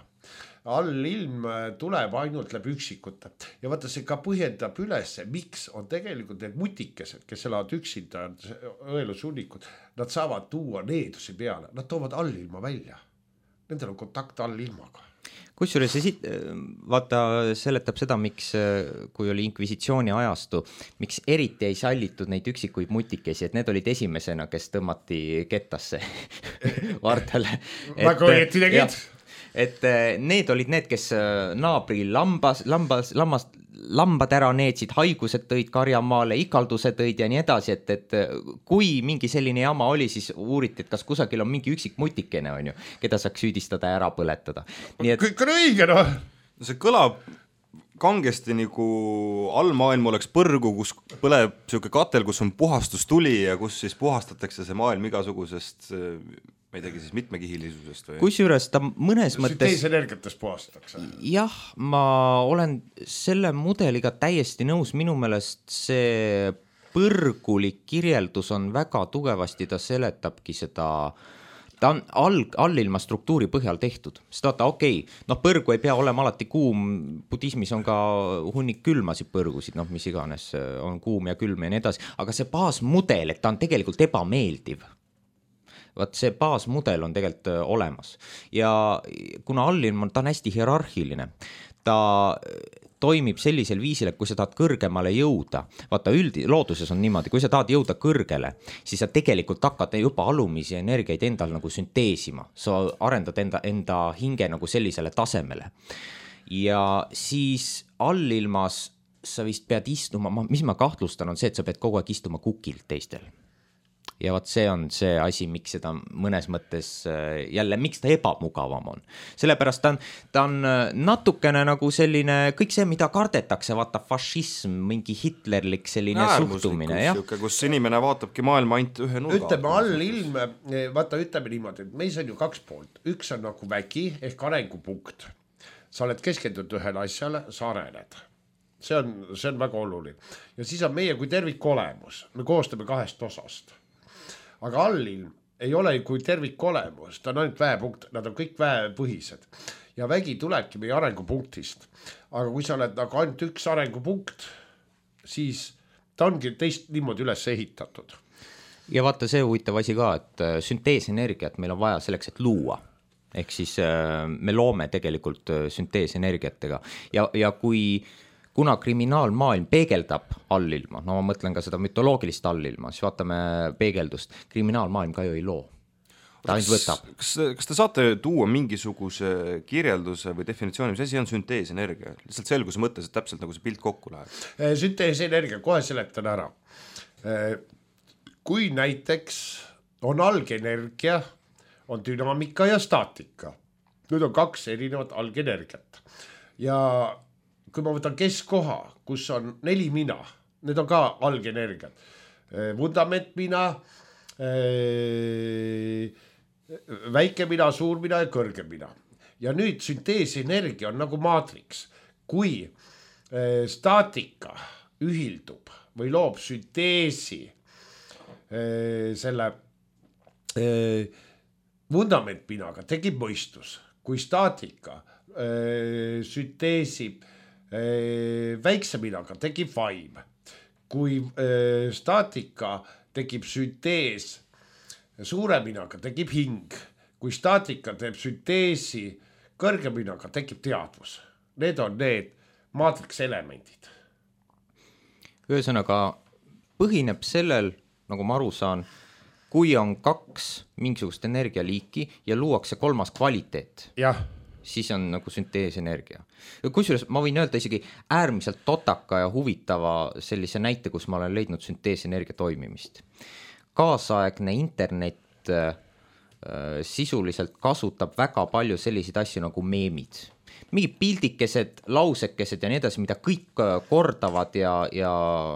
Speaker 3: Allilm tuleb ainult läbi üksikute. Ja vaata, see ka põhjendab üles, miks on tegelikult need mutikesed, kes elavad üksinda, õelusunnikud, nad saavad tuua needusi peale, nad toovad allilma välja. Nendel on kontakt allilmaga.
Speaker 4: Kusjuures see siit, vaata, seletab seda, miks, kui oli inkvisitsiooni ajastu, miks eriti ei sallitud neid üksikuid mutikesi, et need olid esimesena, kes tõmmati kettasse vartale.
Speaker 3: Väga õieti tegid.
Speaker 4: Et need olid need, kes naabri lambas, lambas, lammas, lambad ära needsid, haigused tõid karjamaale, ikalduse tõid ja nii edasi, et, et kui mingi selline jama oli, siis uuriti, et kas kusagil on mingi üksik mutikene, on ju, keda saaks süüdistada ja ära põletada. Nii et...
Speaker 3: Kõik on õige, no.
Speaker 2: See kõlab kangesti nagu allmaailm oleks põrgu, kus põleb siuke katel, kus on puhastustuli ja kus siis puhastatakse see maailm igasugusest, ma ei tegi siis mitmekihilisusest või?
Speaker 4: Kusjuures ta mõnes mõttes...
Speaker 3: Sünteesenergiatest puhastatakse.
Speaker 4: Jah, ma olen selle mudeliga täiesti nõus, minu meelest see põrgulik kirjeldus on väga tugevasti, ta seletabki seda... Ta on all, allilma struktuuri põhjal tehtud, sest vaata, okei, okay, noh põrgu ei pea olema alati kuum, budismis on ka hunnik külmasid põrgusid, noh mis iganes on kuum ja külm ja nii edasi, aga see baasmudel, et ta on tegelikult ebameeldiv, vaat see baasmudel on tegelikult olemas ja kuna allilm on, ta on hästi hierarhiline, ta toimib sellisel viisil, et kui sa tahad kõrgemale jõuda, vaata üldi, looduses on niimoodi, kui sa tahad jõuda kõrgele, siis sa tegelikult hakkad juba alumisi energiaid endal nagu sünteesima, sa arendad enda, enda hinge nagu sellisele tasemele ja siis allilmas sa vist pead istuma, mis ma kahtlustan on see, et sa pead kogu aeg istuma kukilt teistel. Ja vaat see on see asi, miks seda mõnes mõttes jälle, miks ta ebamugavam on. Sellepärast ta on, ta on natukene nagu selline, kõik see, mida kardetakse, vaata fašism, mingi hitlerlik selline suhtumine. Ja?
Speaker 2: Kus inimene vaatabki maailma ainult ühe nurga.
Speaker 3: Ütleme allilm, vaata ütleme niimoodi, et meis on ju kaks poolt. Üks on nagu vägi ehk arengupunkt. Sa oled keskendunud ühele asjale, sa arened. See on, see on väga oluline. Ja siis on meie kui tervik olemus. Me koostame kahest osast. Aga allilm ei ole kui tervik olemus, ta on ainult väepunkt, nad on kõik väepõhised ja vägi tulebki meie arengupunktist. Aga kui sa oled nagu ainult üks arengupunkt, siis ta ongi teist niimoodi üles ehitatud.
Speaker 4: Ja vaata see huvitav asi ka, et sünteesenergiat meil on vaja selleks, et luua. Ehk siis me loome tegelikult sünteesenergiatega ja, ja kui kuna kriminaalmaailm peegeldab allilma, no ma mõtlen ka seda mütoloogilist allilma, siis vaatame peegeldust, kriminaalmaailm ka ju ei loo. Ta ainult võtab.
Speaker 2: Kas, kas te saate tuua mingisuguse kirjelduse või definitsiooni, mis asi on sünteesenergia? Lihtsalt selguse mõttes, et täpselt nagu see pilt kokku läheb.
Speaker 3: Sünteesenergia, kohe seletan ära. Kui näiteks on algenergia, on dünaamika ja staatika. Nüüd on kaks erinevat algenergiat. Ja kui ma võtan keskkoha, kus on neli mina, need on ka algenergiat. Vundament mina, väike mina, suur mina ja kõrge mina. Ja nüüd sünteesenergia on nagu maatriks. Kui staatika ühildub või loob sünteesi selle vundament pinaga, tekib mõistus. Kui staatika öö, sünteesib öö, väikse minaga, tekib vaim. Kui öö, staatika tekib süntees suure minaga, tekib hing. Kui staatika teeb sünteesi kõrge minaga, tekib teadvus. Need on need maatrikselemendid.
Speaker 4: Ühesõnaga põhineb sellel, nagu ma aru saan, kui on kaks mingisugust energialiiki ja luuakse kolmas kvaliteet,
Speaker 3: jah.
Speaker 4: Siis on nagu sünteesenergia. Kusjuures ma võin öelda isegi äärmiselt totaka ja huvitava sellise näite, kus ma olen leidnud sünteesenergia toimimist. Kaasaegne internet äh, sisuliselt kasutab väga palju selliseid asju nagu meemid. Mingi pildikesed, lausekesed ja nii edasi, mida kõik kordavad ja, ja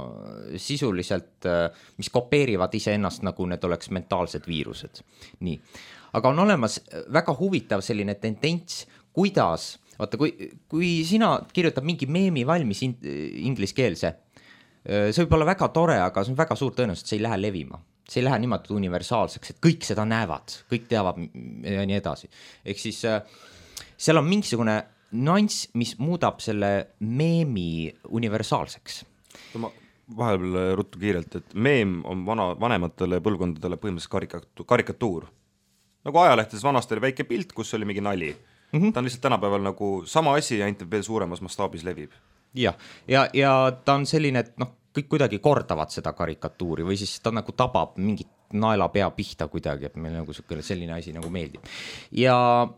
Speaker 4: sisuliselt, mis kopeerivad iseennast, nagu need oleks mentaalsed viirused. Nii. Aga on olemas väga huvitav selline tendents, kuidas, vaata, kui, kui sina kirjutab mingi meemi valmis in, ingliskeelse, see võib olla väga tore, aga see on väga suur tõenäoliselt, see ei lähe levima. See ei lähe niimoodi universaalseks, et kõik seda näevad, kõik teavad ja nii edasi. Ehk siis seal on mingisugune nüanss, mis muudab selle meemi universaalseks.
Speaker 2: Ma vahepeal ruttu kiirelt, et meem on vana, vanematele põlvkondadele põhimõtteliselt karikatuur, karikatuur. Nagu ajalehtedes vanasti oli väike pilt, kus oli mingi nali. Mm-hmm. Ta on lihtsalt tänapäeval nagu sama asi, ainult veel suuremas mastaabis levib. Ja,
Speaker 4: ja, ja ta on selline, et noh, kõik kuidagi kordavad seda karikatuuri või siis ta nagu tabab mingit naela pea pihta kuidagi, et meil nagu selline asi nagu meeldib. Ja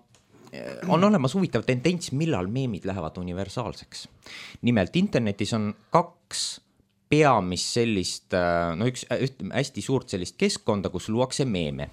Speaker 4: on olemas huvitav tendents, millal meemid lähevad universaalseks. Nimelt internetis on kaks peamist sellist, no üks hästi suurt sellist keskkonda, kus luuakse meeme.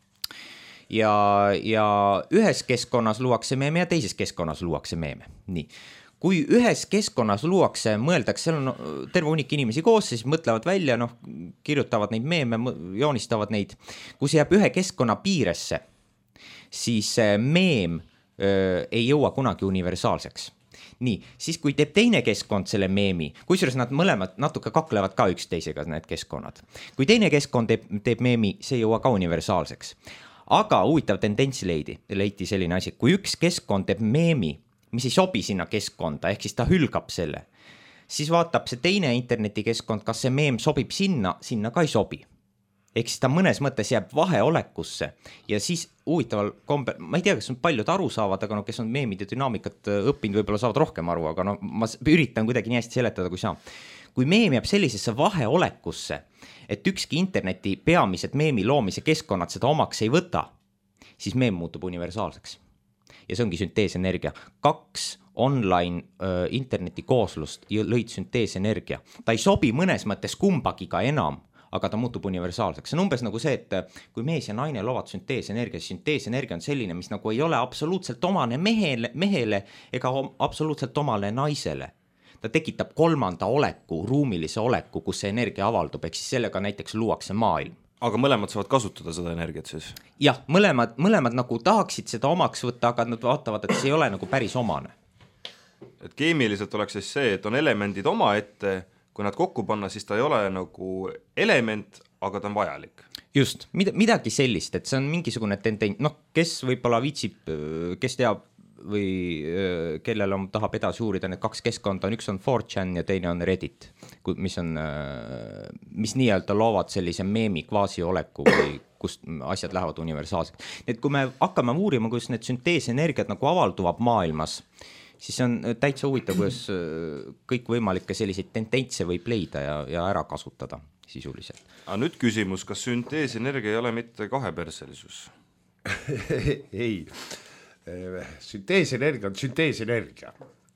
Speaker 4: Ja, ja ühes keskkonnas luuakse meeme ja teises keskkonnas luuakse meeme. Nii. Kui ühes keskkonnas luuakse, mõeldakse, seal on terve unik inimesi koos, siis mõtlevad välja, noh, kirjutavad neid meeme, joonistavad neid. Kui see jääb ühe keskkonna piiresse, siis meem öö, ei jõua kunagi universaalseks. Nii, siis kui teeb teine keskkond selle meemi, kusjuures nad mõlemad natuke kaklevad ka üksteisega need keskkonnad. Kui teine keskkond teeb, teeb meemi, see ei jõua ka universaalseks. Aga huvitav tendents leidi, leiti selline asi, kui üks keskkond teeb meemi, mis ei sobi sinna keskkonda, ehk siis ta hülgab selle, siis vaatab see teine internetikeskkond, kas see meem sobib sinna, sinna ka ei sobi. Ehk siis ta mõnes mõttes jääb vaheolekusse ja siis huvitaval kombe, ma ei tea, kas on paljud aru saavad, aga no kes on meemid ja dünaamikat õppinud, võib-olla saavad rohkem aru, aga no ma üritan kuidagi nii hästi seletada, kui saa. Kui meem jääb sellisesse vaheolekusse, et ükski interneti peamised meemi loomise keskkonnad seda omaks ei võta, siis meem muutub universaalseks. Ja see ongi sünteesenergia. Kaks online äh, interneti kooslust lõid sünteesenergia. Ta ei sobi mõnes mõttes kumbagiga enam, aga ta muutub universaalseks. See on umbes nagu see, et kui mees ja naine loovad sünteesenergia, siis sünteesenergia on selline, mis nagu ei ole absoluutselt omane mehele, mehele ega absoluutselt omale naisele. Ta tekitab kolmanda oleku, ruumilise oleku, kus see energia avaldub, ehk siis sellega näiteks luuakse maailm.
Speaker 2: Aga mõlemad saavad kasutada seda energiat siis?
Speaker 4: Jah, mõlemad, mõlemad nagu tahaksid seda omaks võtta, aga nad vaatavad, et see ei ole nagu päris omane.
Speaker 2: Et keemiliselt oleks siis see, et on elemendid oma ette, kui nad kokku panna, siis ta ei ole nagu element, aga ta on vajalik.
Speaker 4: just, midagi sellist, et see on mingisugune tendents, noh, kes võib-olla viitsib, kes teab või kellel on, tahab edasi uurida, need kaks keskkonda on, üks on four chan ja teine on Reddit, mis on, mis nii-öelda loovad sellise meemi kvaasi-oleku või kust asjad lähevad universaalseks. Et kui me hakkame uurima, kuidas need sünteesenergiad nagu avalduvad maailmas, siis on täitsa huvitav, kuidas kõik võimalikke selliseid tendentse võib leida ja, ja ära kasutada sisuliselt.
Speaker 2: Aga nüüd küsimus, kas sünteesenergia ei ole mitte kaheperselisus?
Speaker 3: ei, sünteesenergia on sünteesenergia.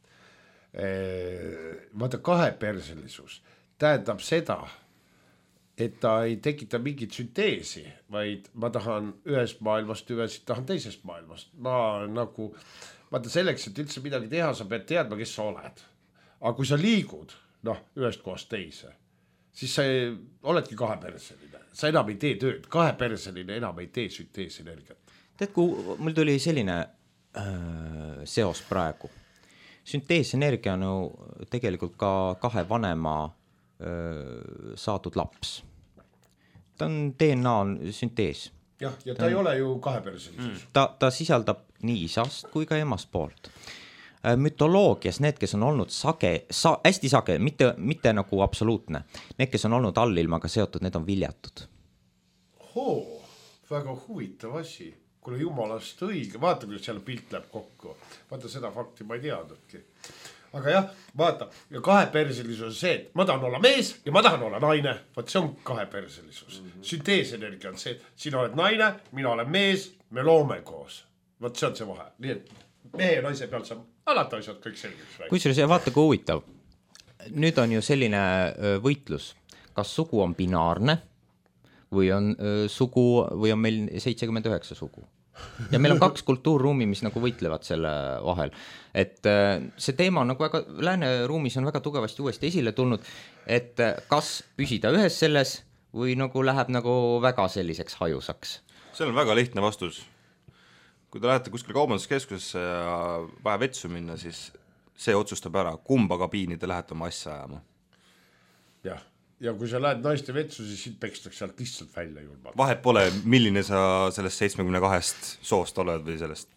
Speaker 3: Vaata, kaheperselisus tähendab seda, et ta ei tekita mingit sünteesi, vaid ma tahan ühest maailmast hüvesid, tahan teisest maailmast. Ma nagu, vaata selleks, et üldse midagi teha, sa pead teadma, kes sa oled. Aga kui sa liigud, noh, ühest kohast teise, siis sa ei, oledki kaheperseline. Sa enam ei tee tööd. Kaheperseline enam ei tee sünteesenergiat.
Speaker 4: Tead, kui mul tuli selline äh, seos praegu. Sünteesenergia on no, tegelikult ka kahe vanema äh, saadud laps. Ta on D N A on süntees.
Speaker 3: Jah, ja ta, ta ei on, ole ju kaheperselisus.
Speaker 4: Ta, ta sisaldab nii isast kui ka emast poolt. Mütoloogias need, kes on olnud sage, sa, hästi sage, mitte, mitte nagu absoluutne, need, kes on olnud allilmaga seotud, need on viljatud.
Speaker 3: Hoo, väga huvitav asi. Kuule jumalast õige, vaata, kuidas seal pilt läheb kokku. Vaata, seda fakti ma ei teadnudki. Aga jah, vaata, ja kaheperselisus on see, et ma tahan olla mees ja ma tahan olla naine. Vaat see on kaheperselisus. Mm-hmm. Sünteesenergia on see, et sina oled naine, mina olen mees, me loome koos. Vaat see on see vahe. Nii et mehe ja naise peal saab alati asjad kõik selgeks.
Speaker 4: Kusjuures vaata, kui huvitav. Nüüd on ju selline võitlus, kas sugu on binaarne või on sugu või on meil seitsekümmend üheksa sugu. Ja meil on kaks kultuurruumi, mis nagu võitlevad selle vahel. Et see teema on nagu väga, lääne ruumis on väga tugevasti uuesti esile tulnud, et kas püsida ühes selles või nagu läheb nagu väga selliseks hajusaks.
Speaker 2: See on väga lihtne vastus. Kui te lähete kuskil kaubanduskeskusesse ja vaja vetsu minna, siis see otsustab ära, kumba kabiini te lähete oma asja ajama.
Speaker 3: Jah, ja kui sa lähed naiste vetsu, siis sind pekstakse sealt lihtsalt välja julmalt.
Speaker 2: Vahet pole, milline sa sellest seitsmekümne kahest soost oled või sellest.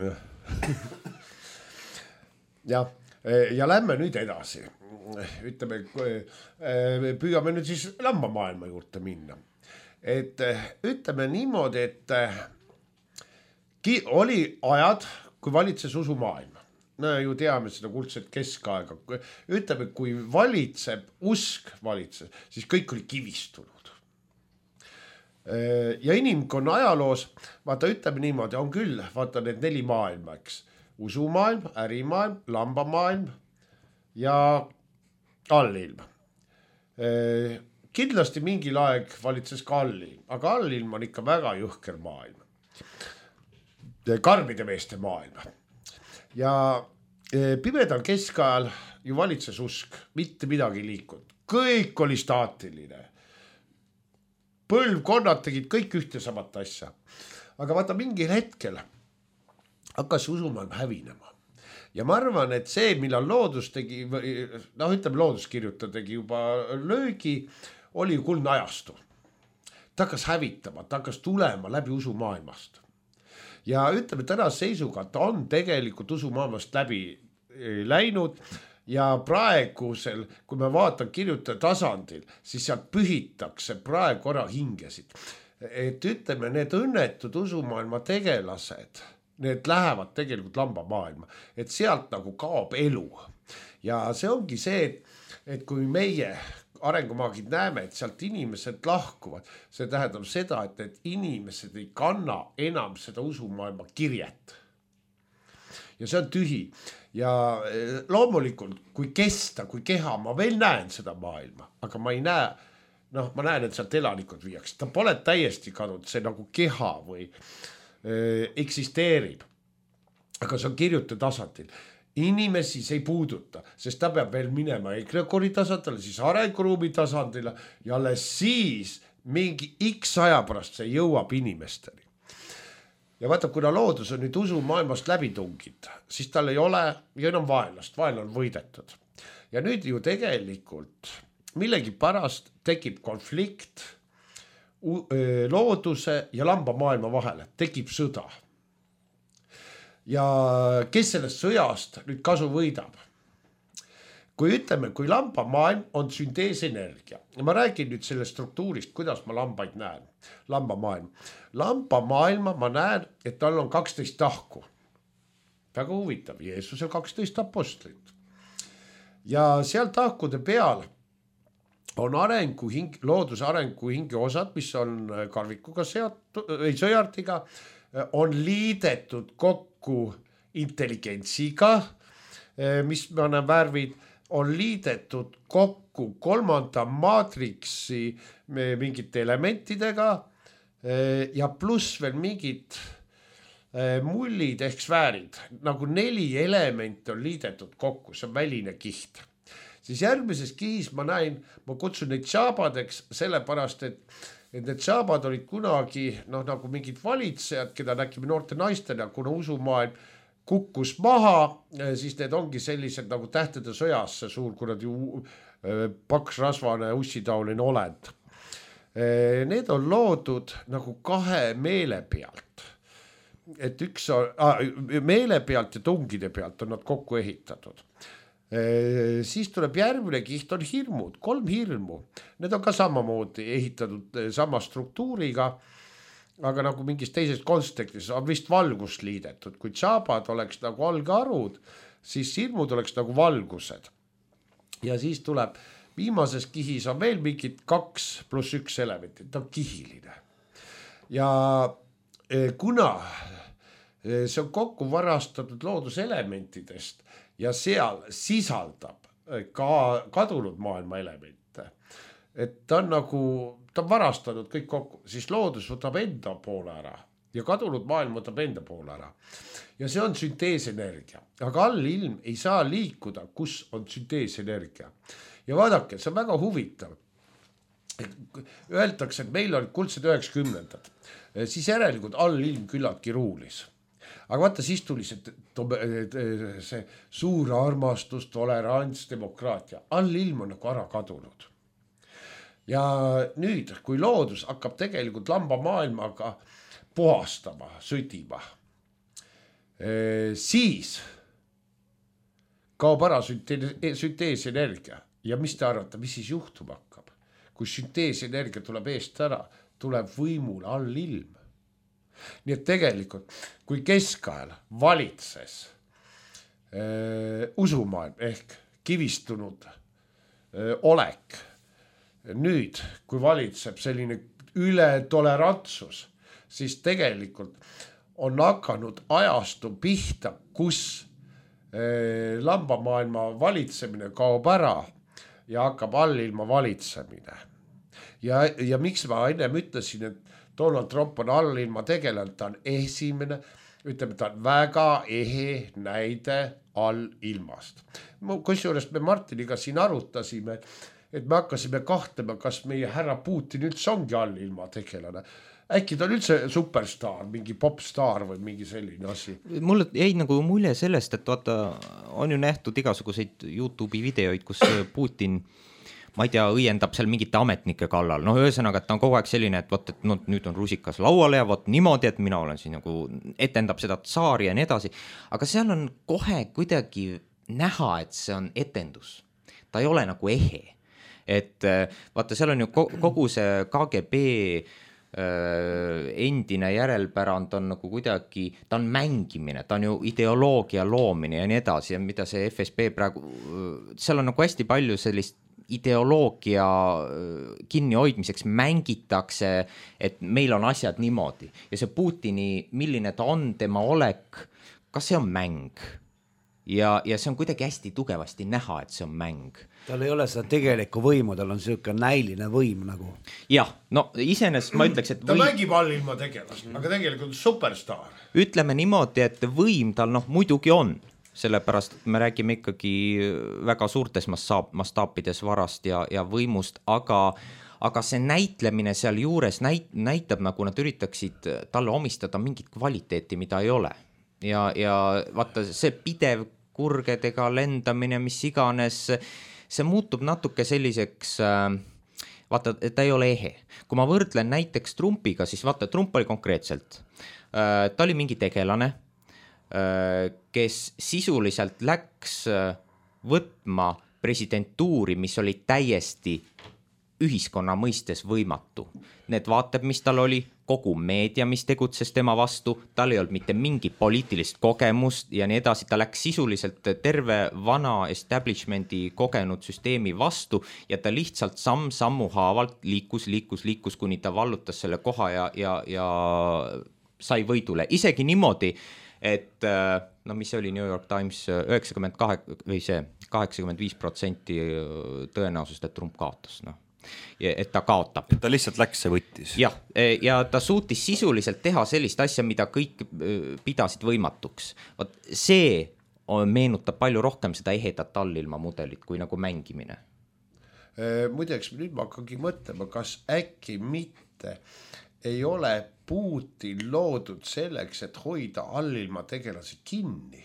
Speaker 3: ja, ja lähme nüüd edasi. Ütleme, püüame nüüd siis lambamaailma juurde minna. Et ütleme niimoodi, et oli ajad, kui valitses usumaailma. No ju teame seda kuldset keskaega. Ütleme, kui valitseb, usk valitses, siis kõik oli kivistunud. Ja inimkonna ajaloos, vaata ütleme niimoodi, on küll, vaata need neli maailma, eks. Usumaailm, ärimaailm, lambamaailm ja allilm. Kindlasti mingil aeg valitses ka allilm, aga allilm on ikka väga jõhker maailm. Karmide meeste maailma. Ja pimedal keskajal ju valitses usk, mitte midagi liikunud. Kõik oli staatiline. Põlvkonnad tegid kõik ühte samat asja. Aga vaata mingil hetkel hakkas usumaailm hävinema. Ja ma arvan, et see, millal loodus tegi, noh ütleme looduskirjuta tegi juba löögi, oli ju kuldne ajastu. Ta hakkas hävitama, ta hakkas tulema läbi usumaailmast. Ja ütleme, tänase seisuga ta on tegelikult usumaailmast läbi läinud ja praegusel, kui me vaatan kirjutaja tasandil, siis sealt pühitakse praegu ära hingesid. Et ütleme, need õnnetud usumaailma tegelased, need lähevad tegelikult lambamaailma, et sealt nagu kaob elu. Ja see ongi see, et kui meie arengumaagid näeme, et sealt inimesed lahkuvad, see tähendab seda, et need inimesed ei kanna enam seda usumaailma kirjet. Ja see on tühi. Ja loomulikult, kui kesta, kui keha, ma veel näen seda maailma, aga ma ei näe, noh, ma näen, et sealt elanikud viiaks. Ta pole täiesti kadunud, see nagu keha või äh, eksisteerib. Aga see on kirjutaja tasandil. Inimesi see ei puuduta, sest ta peab veel minema egregori tasandile, siis arenguruumi tasandile ja alles siis mingi X aja pärast see jõuab inimesteni. Ja vaata, kuna loodus on nüüd usu maailmast läbi tungid, siis tal ei ole ja enam vaenlast, vaenl on võidetud. Ja nüüd ju tegelikult millegi pärast tekib konflikt looduse ja lambamaailma vahele, tekib sõda. Ja kes sellest sõjast nüüd kasu võidab? Kui ütleme, kui lambamaailm on sünteesenergia, ja ma räägin nüüd sellest struktuurist, kuidas ma lambaid näen, lambamaailm. Lambamaailma ma näen, et tal on kaksteist tahku. Väga huvitav, Jeesusel kaksteist apostlit. Ja seal tahkude peal on arengu hing, looduse arengu hinge osad, mis on karvikuga seotud, ei sõjartiga, on liidetud kokku intelligentsiga, mis ma näen värvid, on liidetud kokku kolmanda maatriksi mingite elementidega ja pluss veel mingid mullid ehk sfäärid, nagu neli elementi on liidetud kokku, see on väline kiht. Siis järgmises kihis ma näin, ma kutsun neid tšaabadeks sellepärast, et, et need tšaabad olid kunagi noh, nagu mingid valitsejad, keda nägime noorte naistena, kuna usumaailm kukkus maha, siis need ongi sellised nagu tähtede sõjas, see suur kuradi paks rasvane ussitauline olend. Need on loodud nagu kahe meele pealt. Et üks on, ah, meele pealt ja tungide pealt on nad kokku ehitatud. E, siis tuleb järgmine kiht on hirmud, kolm hirmu. Need on ka samamoodi ehitatud sama struktuuriga, aga nagu mingis teises kontekstis on vist valgust liidetud. Kui tšaabad oleks nagu algarud, siis hirmud oleks nagu valgused. Ja siis tuleb, viimases kihis on veel mingid kaks pluss üks elementi, ta on kihiline. Ja kuna see on kokku varastatud looduselementidest ja seal sisaldab ka kadunud maailma elemente, et ta on nagu, ta on varastanud kõik kokku, siis loodus võtab enda poole ära ja kadunud maailm võtab enda poole ära. Ja see on sünteesenergia, aga all ilm ei saa liikuda, kus on sünteesenergia. Ja vaadake, see on väga huvitav. Öeldakse, et meil olid kuldsed üheksakümnendad, siis järelikult all ilm küllaltki ruulis. Aga vaata, siis tuli see, see suur armastus, tolerants, demokraatia. All ilm on nagu ära kadunud. Ja nüüd, kui loodus hakkab tegelikult lamba maailmaga puhastama, südima, siis kaob ära sünteesenergia. Ja mis te arvate, mis siis juhtuma hakkab? Kui sünteesenergia tuleb eest ära, tuleb võimule all ilm. Nii et tegelikult, kui keskajal valitses öö, usumaailm ehk kivistunud öö, olek, nüüd, kui valitseb selline ületolerantsus, siis tegelikult on hakanud ajastu pihta, kus öö, lambamaailma valitsemine kaob ära ja hakkab allilma valitsemine. Ja, ja miks ma ennem ütlesin, et Donald Trump on allilma tegelanud, ta on esimene, ütleme, ta on väga ehe näide allilmast. Kusjuures me Martiniga siin arutasime, et me hakkasime kahtlema, kas meie härra Putin üldse ongi allilma tegelane. Äkki ta on üldse superstaar, mingi popstaar või mingi selline asi.
Speaker 4: Mulle jäi nagu mulje sellest, et vaata, on ju nähtud igasuguseid YouTube'i videoid, kus Putin, ma ei tea, õiendab seal mingite ametnike kallal. No ühesõnaga, et ta on kogu aeg selline, et, võt, et no, nüüd on rusikas lauale ja võt niimoodi, et mina olen siin nagu etendab seda tsaari ja nii edasi. Aga seal on kohe kuidagi näha, et see on etendus. Ta ei ole nagu ehe. Et vaata, seal on ju kogu see K G B endine järelpärand on nagu kuidagi, ta on mängimine, ta on ju ideoloogia loomine ja nii edasi ja mida see F S B praegu, seal on nagu hästi palju sellist ideoloogia kinnihoidmiseks mängitakse, et meil on asjad niimoodi ja see Putini, milline ta on, tema olek, kas see on mäng? Ja, ja see on kuidagi hästi tugevasti näha, et see on mäng.
Speaker 1: Tal ei ole seda tegelikku võimu, tal on selline näiline võim nagu.
Speaker 4: Jah, no isenes ma ütleks, et
Speaker 3: ta võim... mängib allilma tegelast, aga tegelikult superstaar.
Speaker 4: Ütleme niimoodi, et võim tal noh muidugi on, sellepärast me räägime ikkagi väga suurtes mastaapides varast ja, ja võimust, aga, aga see näitlemine seal juures näit, näitab, nagu nad üritaksid talle omistada mingit kvaliteeti, mida ei ole. Ja, ja vaata, see pidev kurgedega lendamine, mis iganes, see muutub natuke selliseks äh, vaata, ta ei ole ehe. Kui ma võrdlen näiteks Trumpiga, siis vaata, Trump oli konkreetselt, ta oli mingi tegelane, kes sisuliselt läks võtma presidentuuri, mis oli täiesti ühiskonna mõistes võimatu. Need vaatab, mis tal oli, kogu meedia, mis tegutses tema vastu, tal ei olnud mitte mingi poliitilist kogemust ja nii edasi, ta läks sisuliselt terve vana establishmenti kogenud süsteemi vastu ja ta lihtsalt samm sammu haavalt liikus, liikus, liikus, kuni ta vallutas selle koha ja, ja, ja sai võidule. Isegi niimoodi, et no mis oli New York Times üheksakümmend kaheksa või see kaheksakümmend viis protsenti tõenäosust, et Trump kaotas, noh. Et ta kaotab.
Speaker 2: Ta lihtsalt läks ja võttis.
Speaker 4: Jah, ja ta suutis sisuliselt teha sellist asja, mida kõik pidasid võimatuks. Vaat see meenutab palju rohkem seda ehedat allilma mudelit kui nagu mängimine.
Speaker 3: Muideks, nüüd ma hakkangi mõtlema, kas äkki mitte ei ole Putin loodud selleks, et hoida allilma tegelasi kinni.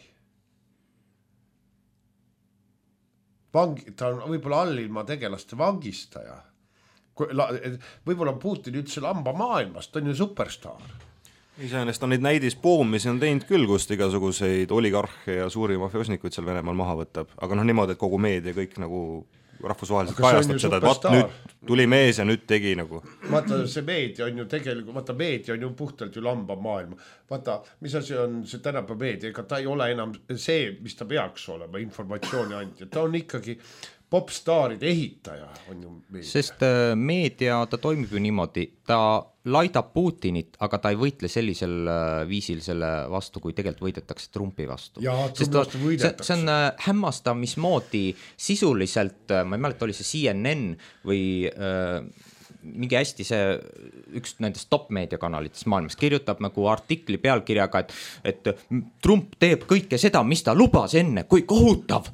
Speaker 3: Vangi, ta on võib-olla allilma tegelaste vangistaja. Võib-olla Putin üldse lamba maailmast, ta on ju superstaar.
Speaker 2: Iseenesest on neid näidispoommisi on teinud küll, kust igasuguseid oligarhe ja suuri mafiosnikuid seal Venemaal maha võtab. Aga noh, niimoodi, et kogu meedia kõik nagu rahvusvaheliselt kajastab seda, et vaat nüüd tuli mees ja nüüd tegi nagu.
Speaker 3: Vaata, see meedia on ju tegelikult, vaata meedia on ju puhtalt ju lamba maailma. Vaata, mis asi on see tänapa meedia, ega ta ei ole enam see, mis ta peaks olema, informatsiooni andja. Ta on ikkagi popstaaride ehitaja on ju meedia.
Speaker 4: Sest meedia, ta toimib ju niimoodi, ta laidab Putinit, aga ta ei võitle sellisel viisil selle vastu, kui tegelikult võidetakse Trumpi vastu.
Speaker 3: Ja,
Speaker 4: Sest ta, see, see on hämmastav, mismoodi sisuliselt, ma ei mäleta, oli see C N N või äh, mingi hästi see üks nendest top meediakanalitest maailmas kirjutab nagu artikli pealkirjaga, et, et Trump teeb kõike seda, mis ta lubas enne, kui kohutav.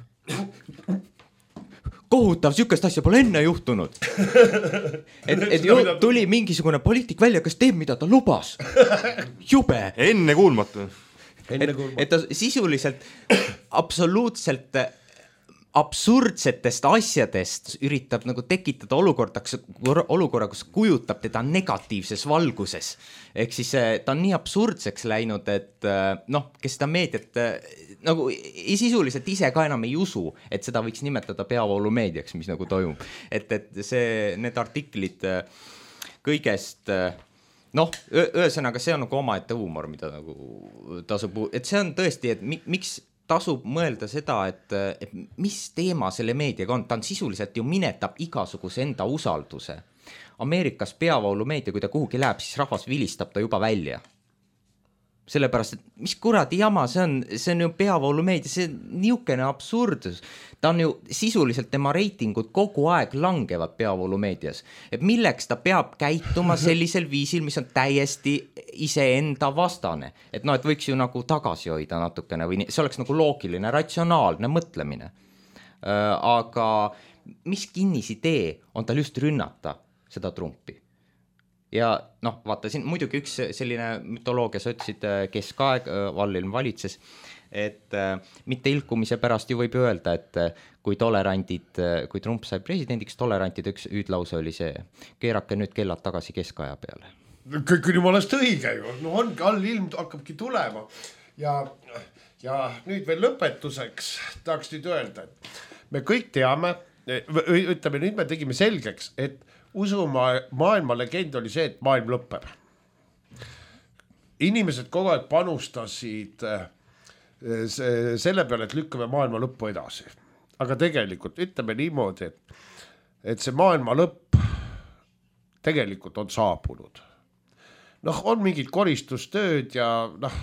Speaker 4: kohutav, sükest asja pole enne juhtunud. et, et ju, tuli mingisugune poliitik välja, kes teeb, mida ta lubas. Jube.
Speaker 2: Enne kuulmatu.
Speaker 4: Et, et ta sisuliselt absoluutselt absurdsetest asjadest üritab nagu tekitada olukorda, olukorra, kus kujutab teda negatiivses valguses. Ehk siis ta on nii absurdseks läinud, et noh, kes seda meediat nagu sisuliselt ise ka enam ei usu, et seda võiks nimetada peavoolumeediaks, mis nagu toimub. Et, et see, need artiklid kõigest, noh, ühesõnaga see on nagu omaette huumor, mida nagu tasub, et see on tõesti, et miks tasub mõelda seda, et, et mis teema selle meediaga on, ta on sisuliselt ju minetab igasuguse enda usalduse. Ameerikas peavoolumeedia, kui ta kuhugi läheb, siis rahvas vilistab ta juba välja. Sellepärast, et mis kuradi jama, see on, see on ju peavoolumeedia, see on niukene absurdus. Ta on ju sisuliselt tema reitingud kogu aeg langevad peavoolumeedias. Et milleks ta peab käituma sellisel viisil, mis on täiesti iseenda vastane. Et no, et võiks ju nagu tagasi hoida natukene või see oleks nagu loogiline, ratsionaalne mõtlemine. Aga mis kinnisidee on tal just rünnata seda Trumpi? Ja noh, vaata siin muidugi üks selline mütoloogia, sa ütlesid keskaeg, allilm valitses, et mitte ilkumise pärast ju võib öelda, et kui tolerandid, kui Trump sai presidendiks, tolerantide üks hüüdlause oli see, keerake nüüd kellad tagasi keskaja peale.
Speaker 3: Kõik on jumalast õige ju, no ongi allilm hakkabki tulema ja, ja nüüd veel lõpetuseks tahaks nüüd öelda, et me kõik teame, ütleme nüüd me tegime selgeks, et usuma maailma legend oli see, et maailm lõpeb. Inimesed kogu aeg panustasid selle peale, et lükkame maailma lõppu edasi. Aga tegelikult ütleme niimoodi, et, et see maailma lõpp tegelikult on saabunud. Noh, on mingid koristustööd ja noh,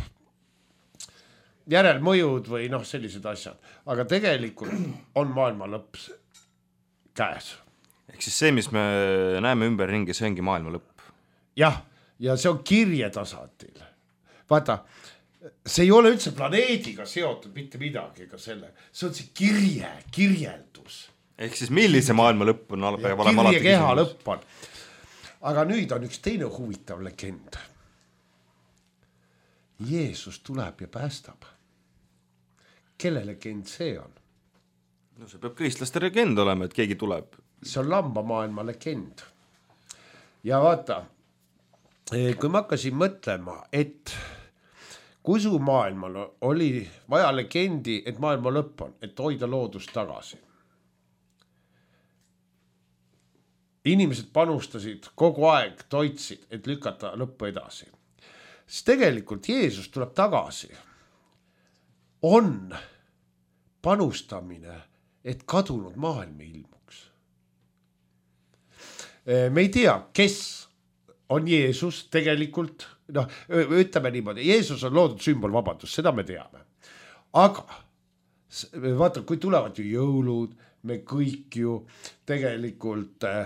Speaker 3: järelmõjud või noh, sellised asjad. Aga tegelikult on maailma lõpp käes.
Speaker 2: Ehk siis see, mis me näeme ümber ringi, see ongi maailma lõpp.
Speaker 3: Jah, ja see on kirje tasandil. Vaata, see ei ole üldse planeediga seotud mitte midagi ega selle. See on see kirje, kirjeldus.
Speaker 2: Ehk siis millise maailma lõpp on?
Speaker 3: Ja, kirje keha lõpp on. Aga nüüd on üks teine huvitav legend. Jeesus tuleb ja päästab. Kelle legend see on?
Speaker 2: No see peab kristlaste legend olema, et keegi tuleb.
Speaker 3: See on lamba maailma legend. ja vaata, kui ma hakkasin mõtlema, et kusumaailmal oli vaja legendi, et maailma lõpp on, et hoida loodust tagasi. Inimesed panustasid kogu aeg, toitsid, et lükata lõppu edasi. Siis tegelikult Jeesus tuleb tagasi. On panustamine, et kadunud maailm ilmuks. Me ei tea, kes on Jeesus tegelikult, noh, ütleme niimoodi, Jeesus on loodud sümbol vabadust, seda me teame. Aga vaata, kui tulevad ju jõulud, me kõik ju tegelikult äh,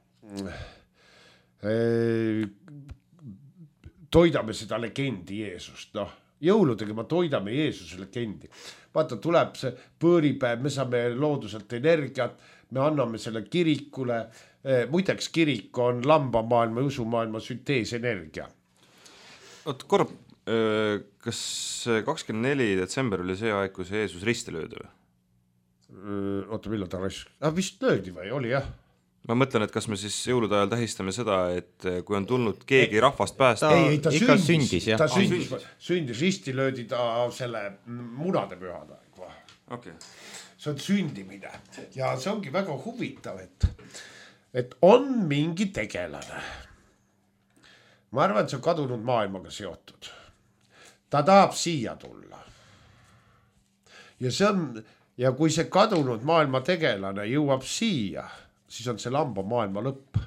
Speaker 3: äh, toidame seda legendi Jeesust, noh, jõuludega me toidame Jeesuse legendi. Vaata, tuleb see põõripäev, me saame looduselt energiat, me anname selle kirikule, muideks kirik on lambamaailma ja usumaailma sünteesenergia.
Speaker 2: Oot, korra, kas kakskümmend neli detsember oli see aeg, kui see Jeesus risti löödi või?
Speaker 3: Oota, millal ta risti? Ah, vist löödi või? Oli jah.
Speaker 2: Ma mõtlen, et kas me siis jõulude ajal tähistame seda, et kui on tulnud keegi rahvast päästa...
Speaker 3: Ei, ei, ta
Speaker 4: ikka
Speaker 3: sündis,
Speaker 4: sündis, jah.
Speaker 3: ta sündis, sündis, risti löödi ta selle munade pühada.
Speaker 2: Okay.
Speaker 3: See on sündimine ja see ongi väga huvitav, et, et on mingi tegelane. Ma arvan, et see on kadunud maailmaga seotud. Ta tahab siia tulla. Ja, see on, ja kui see kadunud maailma tegelane jõuab siia, siis on see lamba maailma lõpp.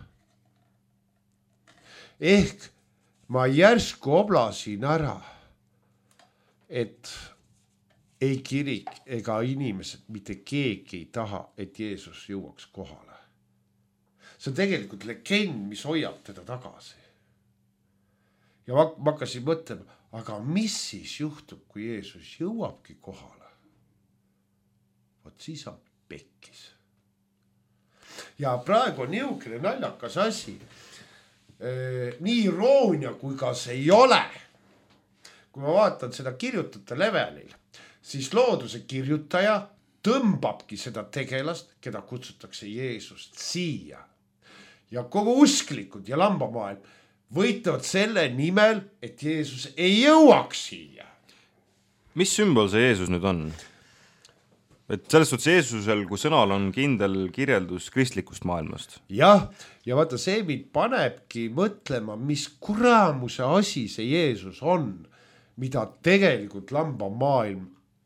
Speaker 3: Ehk ma järsku oblasin ära, et ei kirik ega inimesed, mitte keegi ei taha, et Jeesus jõuaks kohale. See on tegelikult legend, mis hoiab teda tagasi. Ja ma, ma hakkasin mõtlema, aga mis siis juhtub, kui Jeesus jõuabki kohale? Vot siis on pekkis. Ja praegu on niisugune naljakas asi. Nii iroonia, kui ka see ei ole. Kui ma vaatan seda kirjutajate levelil, siis looduse kirjutaja tõmbabki seda tegelast, keda kutsutakse Jeesust siia. Ja kogu usklikud ja lambamaailm võitavad selle nimel, et Jeesus ei jõuaks siia.
Speaker 2: Mis sümbol see Jeesus nüüd on? Et selles suhtes Jeesusel, kui sõnal on kindel kirjeldus kristlikust maailmast.
Speaker 3: Jah, ja vaata, see mind panebki mõtlema, mis kuramuse asi see Jeesus on, mida tegelikult lambamaailm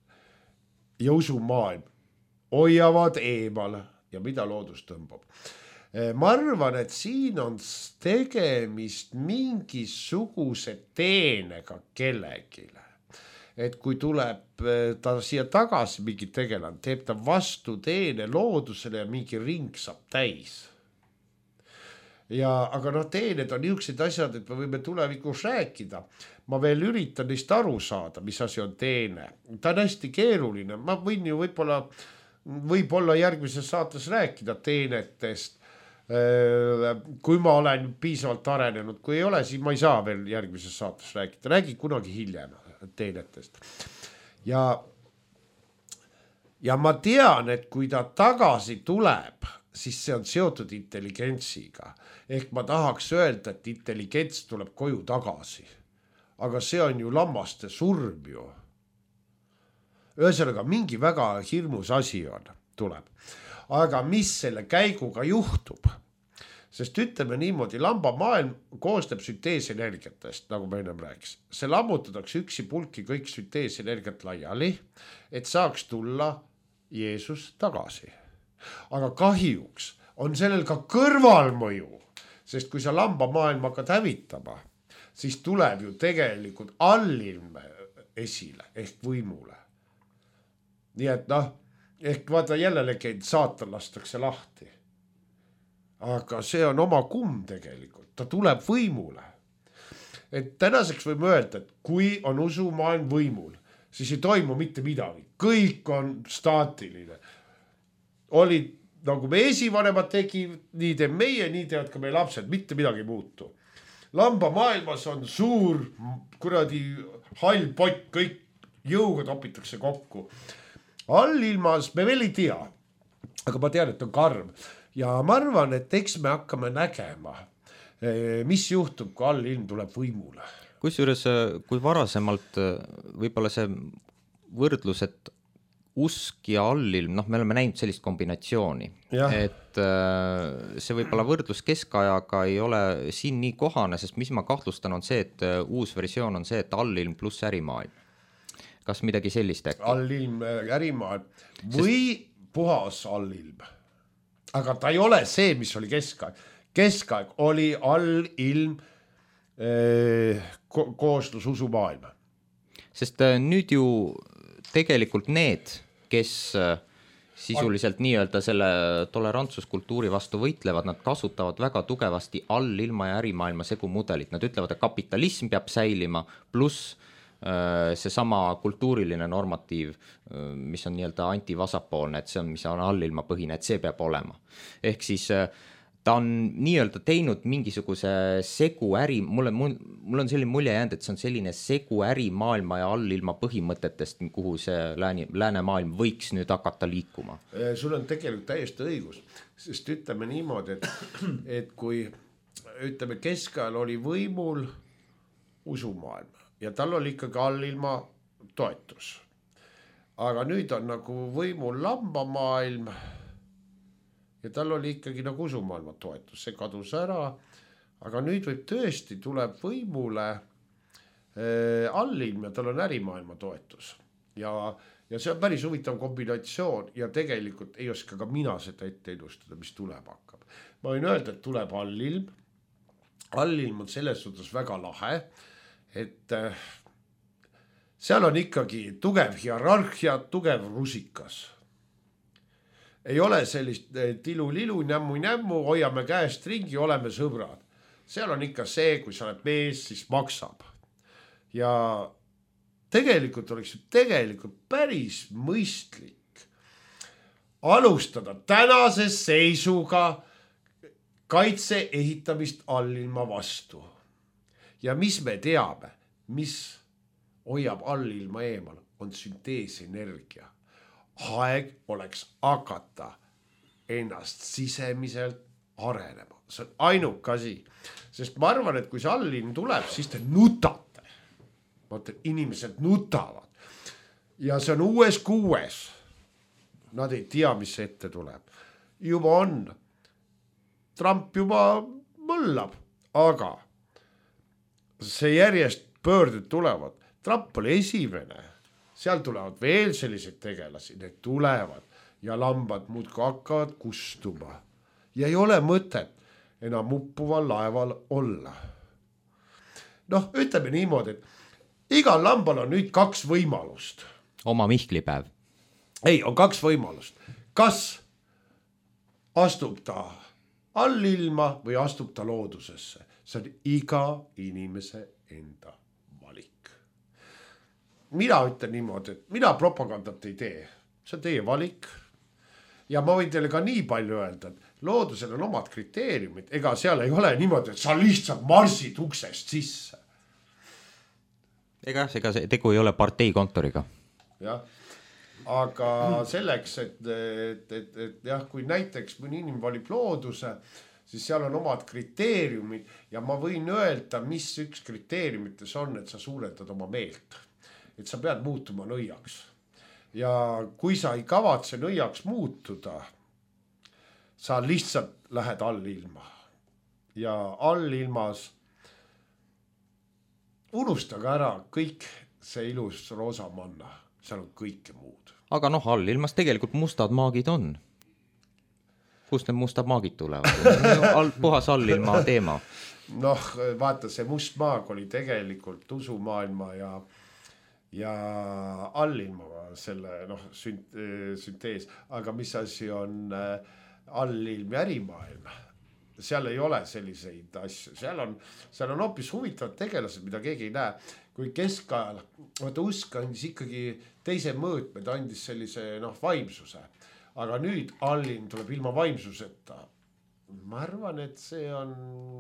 Speaker 3: ja usumaailm hoiavad eemale ja mida loodus tõmbab. Ma arvan, et siin on tegemist mingisuguse teenega kellegile. Et kui tuleb ta siia tagasi mingi tegelan, teeb ta vastu teene loodusele ja mingi ring saab täis. Ja, aga noh, teened on niisugused asjad, et me võime tulevikus rääkida. Ma veel üritan neist aru saada, mis asi on teene. Ta on hästi keeruline. Ma võin ju võib-olla, võib-olla järgmises saates rääkida teenetest. Kui ma olen piisavalt arenenud, kui ei ole, siis ma ei saa veel järgmises saates rääkida. Räägi kunagi hiljem teenetest. Ja, ja ma tean, et kui ta tagasi tuleb, siis see on seotud intelligentsiga. Ehk ma tahaks öelda, et intelligents tuleb koju tagasi. Aga see on ju lammaste surm ju. Ühesõnaga, mingi väga hirmus asi on, tuleb. Aga mis selle käiguga juhtub? Sest ütleme niimoodi, lambamaailm koostab sünteesenergiatest, nagu ma ennem rääkis. See lammutatakse üksi pulki kõik sünteesenergiat laiali, et saaks tulla Jeesus tagasi. Aga kahjuks on sellel ka kõrvalmõju, sest kui sa lambamaailm hakkad hävitama, siis tuleb ju tegelikult allilme esile ehk võimule. Nii et noh, ehk vaata jälle legend, saatan lastakse lahti. Aga see on oma kumm tegelikult, ta tuleb võimule. Et tänaseks võime öelda, et kui on usumaailm võimul, siis ei toimu mitte midagi. Kõik on staatiline. Oli, nagu me esivanemad tegi, nii teeb meie, nii teevad ka meie lapsed, mitte midagi muutu. Lamba maailmas on suur kuradi hall pott, kõik jõuga topitakse kokku. Allilmas me veel ei tea, aga ma tean, et on karm. Ja ma arvan, et eks me hakkame nägema mis juhtub, kui allilm tuleb võimule?
Speaker 4: Kusjuures, kui varasemalt võib-olla see võrdlus, et usk ja allilm, noh, me oleme näinud sellist kombinatsiooni, ja. et see võib-olla võrdlus keskajaga ei ole siin nii kohane, sest mis ma kahtlustan on see, et uus versioon on see, et allilm pluss ärimaailm. Kas midagi sellist äkki?
Speaker 3: Allilm, ärimaailm või sest... puhas allilm. Aga ta ei ole see, mis oli keskaeg. Keskaeg oli allilm eh, ko- kooslus usumaailma. Sest
Speaker 4: nüüd ju tegelikult need, kes sisuliselt nii-öelda selle tolerantsuskultuuri vastu võitlevad, nad kasutavad väga tugevasti allilma ja ärimaailma segumudelit. Nad ütlevad, et kapitalism peab säilima, pluss see sama kultuuriline normatiiv, mis on nii-öelda antivasapoolne, et see on, mis on allilma põhine, et see peab olema. Ehk siis ta on nii-öelda teinud mingisuguse segu äri, mulle, mul, mul on selline mulje jäänud, et see on selline segu ärimaailma ja allilma põhimõtetest, kuhu see lääne, läänemaailm võiks nüüd hakata liikuma.
Speaker 3: Sul on tegelikult täiesti õigus, sest ütleme niimoodi, et, et kui ütleme keskajal oli võimul usumaailma ja tal oli ikkagi allilma toetus. Aga nüüd on nagu võimul lambamaailm ja tal oli ikkagi nagu usumaailma toetus, see kadus ära, aga nüüd võib tõesti tuleb võimule äh, allilm ja tal on ärimaailma toetus. Ja, ja see on päris huvitav kombinatsioon ja tegelikult ei oska ka mina seda ette ennustada, mis tuleb hakkab. Ma võin öelda, et tuleb allilm. Allilm on selles suhtes väga lahe, et äh, seal on ikkagi tugev hierarhia, tugev rusikas. Ei ole sellist tilu-lilu, nämmu-nämmu, hoiame käest ringi, oleme sõbrad. Seal on ikka see, kui sa oled mees, siis maksab. Ja tegelikult oleks tegelikult päris mõistlik alustada tänase seisuga kaitse ehitamist allilma vastu. Ja mis me teame, mis hoiab allilma eemal, on sünteesenergia. Aeg oleks hakata ennast sisemiselt arenema. See on ainuk asi. Sest ma arvan, et kui see allilm tuleb, siis te nutate. Vaata, inimesed nutavad. Ja see on uues kuues. Nad ei tea, mis ette tuleb. Juba on. Trump juba mõllab. Aga see järjest pöörded tulevad. Trump oli esimene. Seal tulevad veel sellised tegelasi, need tulevad ja lambad muudkui hakkavad kustuma. Ja ei ole mõtet enam uppuval laeval olla. Noh, ütleme niimoodi, et igal lambal on nüüd kaks võimalust.
Speaker 4: Oma mihklipäev.
Speaker 3: Ei, on kaks võimalust. Kas astub ta allilma või astub ta loodusesse? See on iga inimese enda. Mina ütlen niimoodi, et mina propagandat ei tee. See on teie valik. Ja ma võin teile ka nii palju öelda, et loodusel on omad kriteeriumid. Ega seal ei ole niimoodi, et sa lihtsalt marsid uksest sisse.
Speaker 4: Ega, ega see tegu ei ole parteikontoriga.
Speaker 3: Jah, aga selleks, et, et, et, et jah, kui näiteks mõni inimene valib looduse, siis seal on omad kriteeriumid ja ma võin öelda, mis üks kriteeriumites on, et sa suurendad oma meelt. Et sa pead muutuma nõiaks. Ja kui sa ei kavatse nõiaks muutuda, sa lihtsalt lähed allilma. Ja allilmas unustage ära kõik see ilus roosamanna. Seal on kõike muud.
Speaker 4: Aga noh, allilmas tegelikult mustad maagid on. Kust need mustad maagid tulevad? Puhas allilma teema.
Speaker 3: Noh, vaata, see must maag oli tegelikult usumaailma ja ja allilma selle noh, sünt, süntees, aga mis asi on allilm ja ärimaailm? Seal ei ole selliseid asju, seal on, seal on hoopis huvitavad tegelased, mida keegi ei näe. Kui keskajal, vaata usk andis ikkagi teise mõõtme, ta andis sellise noh, vaimsuse, aga nüüd allilm tuleb ilma vaimsuseta. Ma arvan, et see on...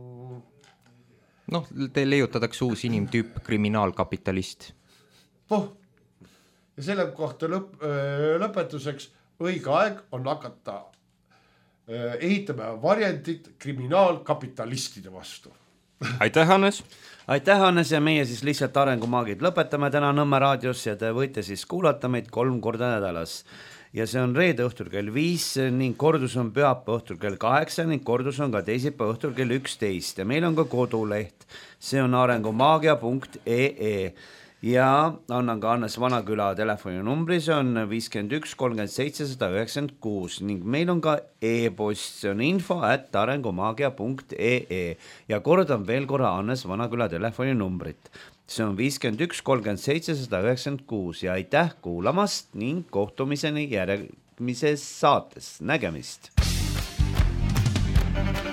Speaker 4: Noh, te leiutatakse uus inimtüüp, kriminaalkapitalist.
Speaker 3: Poh. Ja selle kohta lõp, lõpetuseks õige aeg on hakata ehitame varjendit kriminaalkapitalistide vastu.
Speaker 2: Aitäh, Hannes!
Speaker 1: Aitäh, Hannes, ja meie siis lihtsalt arengumaagid lõpetame täna Nõmme raadios ja te võite siis kuulata meid kolm korda nädalas. Ja see on reede õhtul kell viis ning kordus on pühapäeva õhtul kell kaheksa ning kordus on ka teisipäeva õhtul kell üksteist ja meil on ka koduleht. See on arengumaagia punkt ee ja annan ka Hannes Vanaküla telefoninumbri, see on viiskümmend üks kolmkümmend seitse sada üheksakümmend kuus ning meil on ka e-post, see on info at arengumaagia punkt ee ja kordan veel korra Hannes Vanaküla telefoninumbrit. See on viiskümmend üks kolmkümmend seitse sada üheksakümmend kuus ja aitäh kuulamast ning kohtumiseni järgmises saates. Nägemist!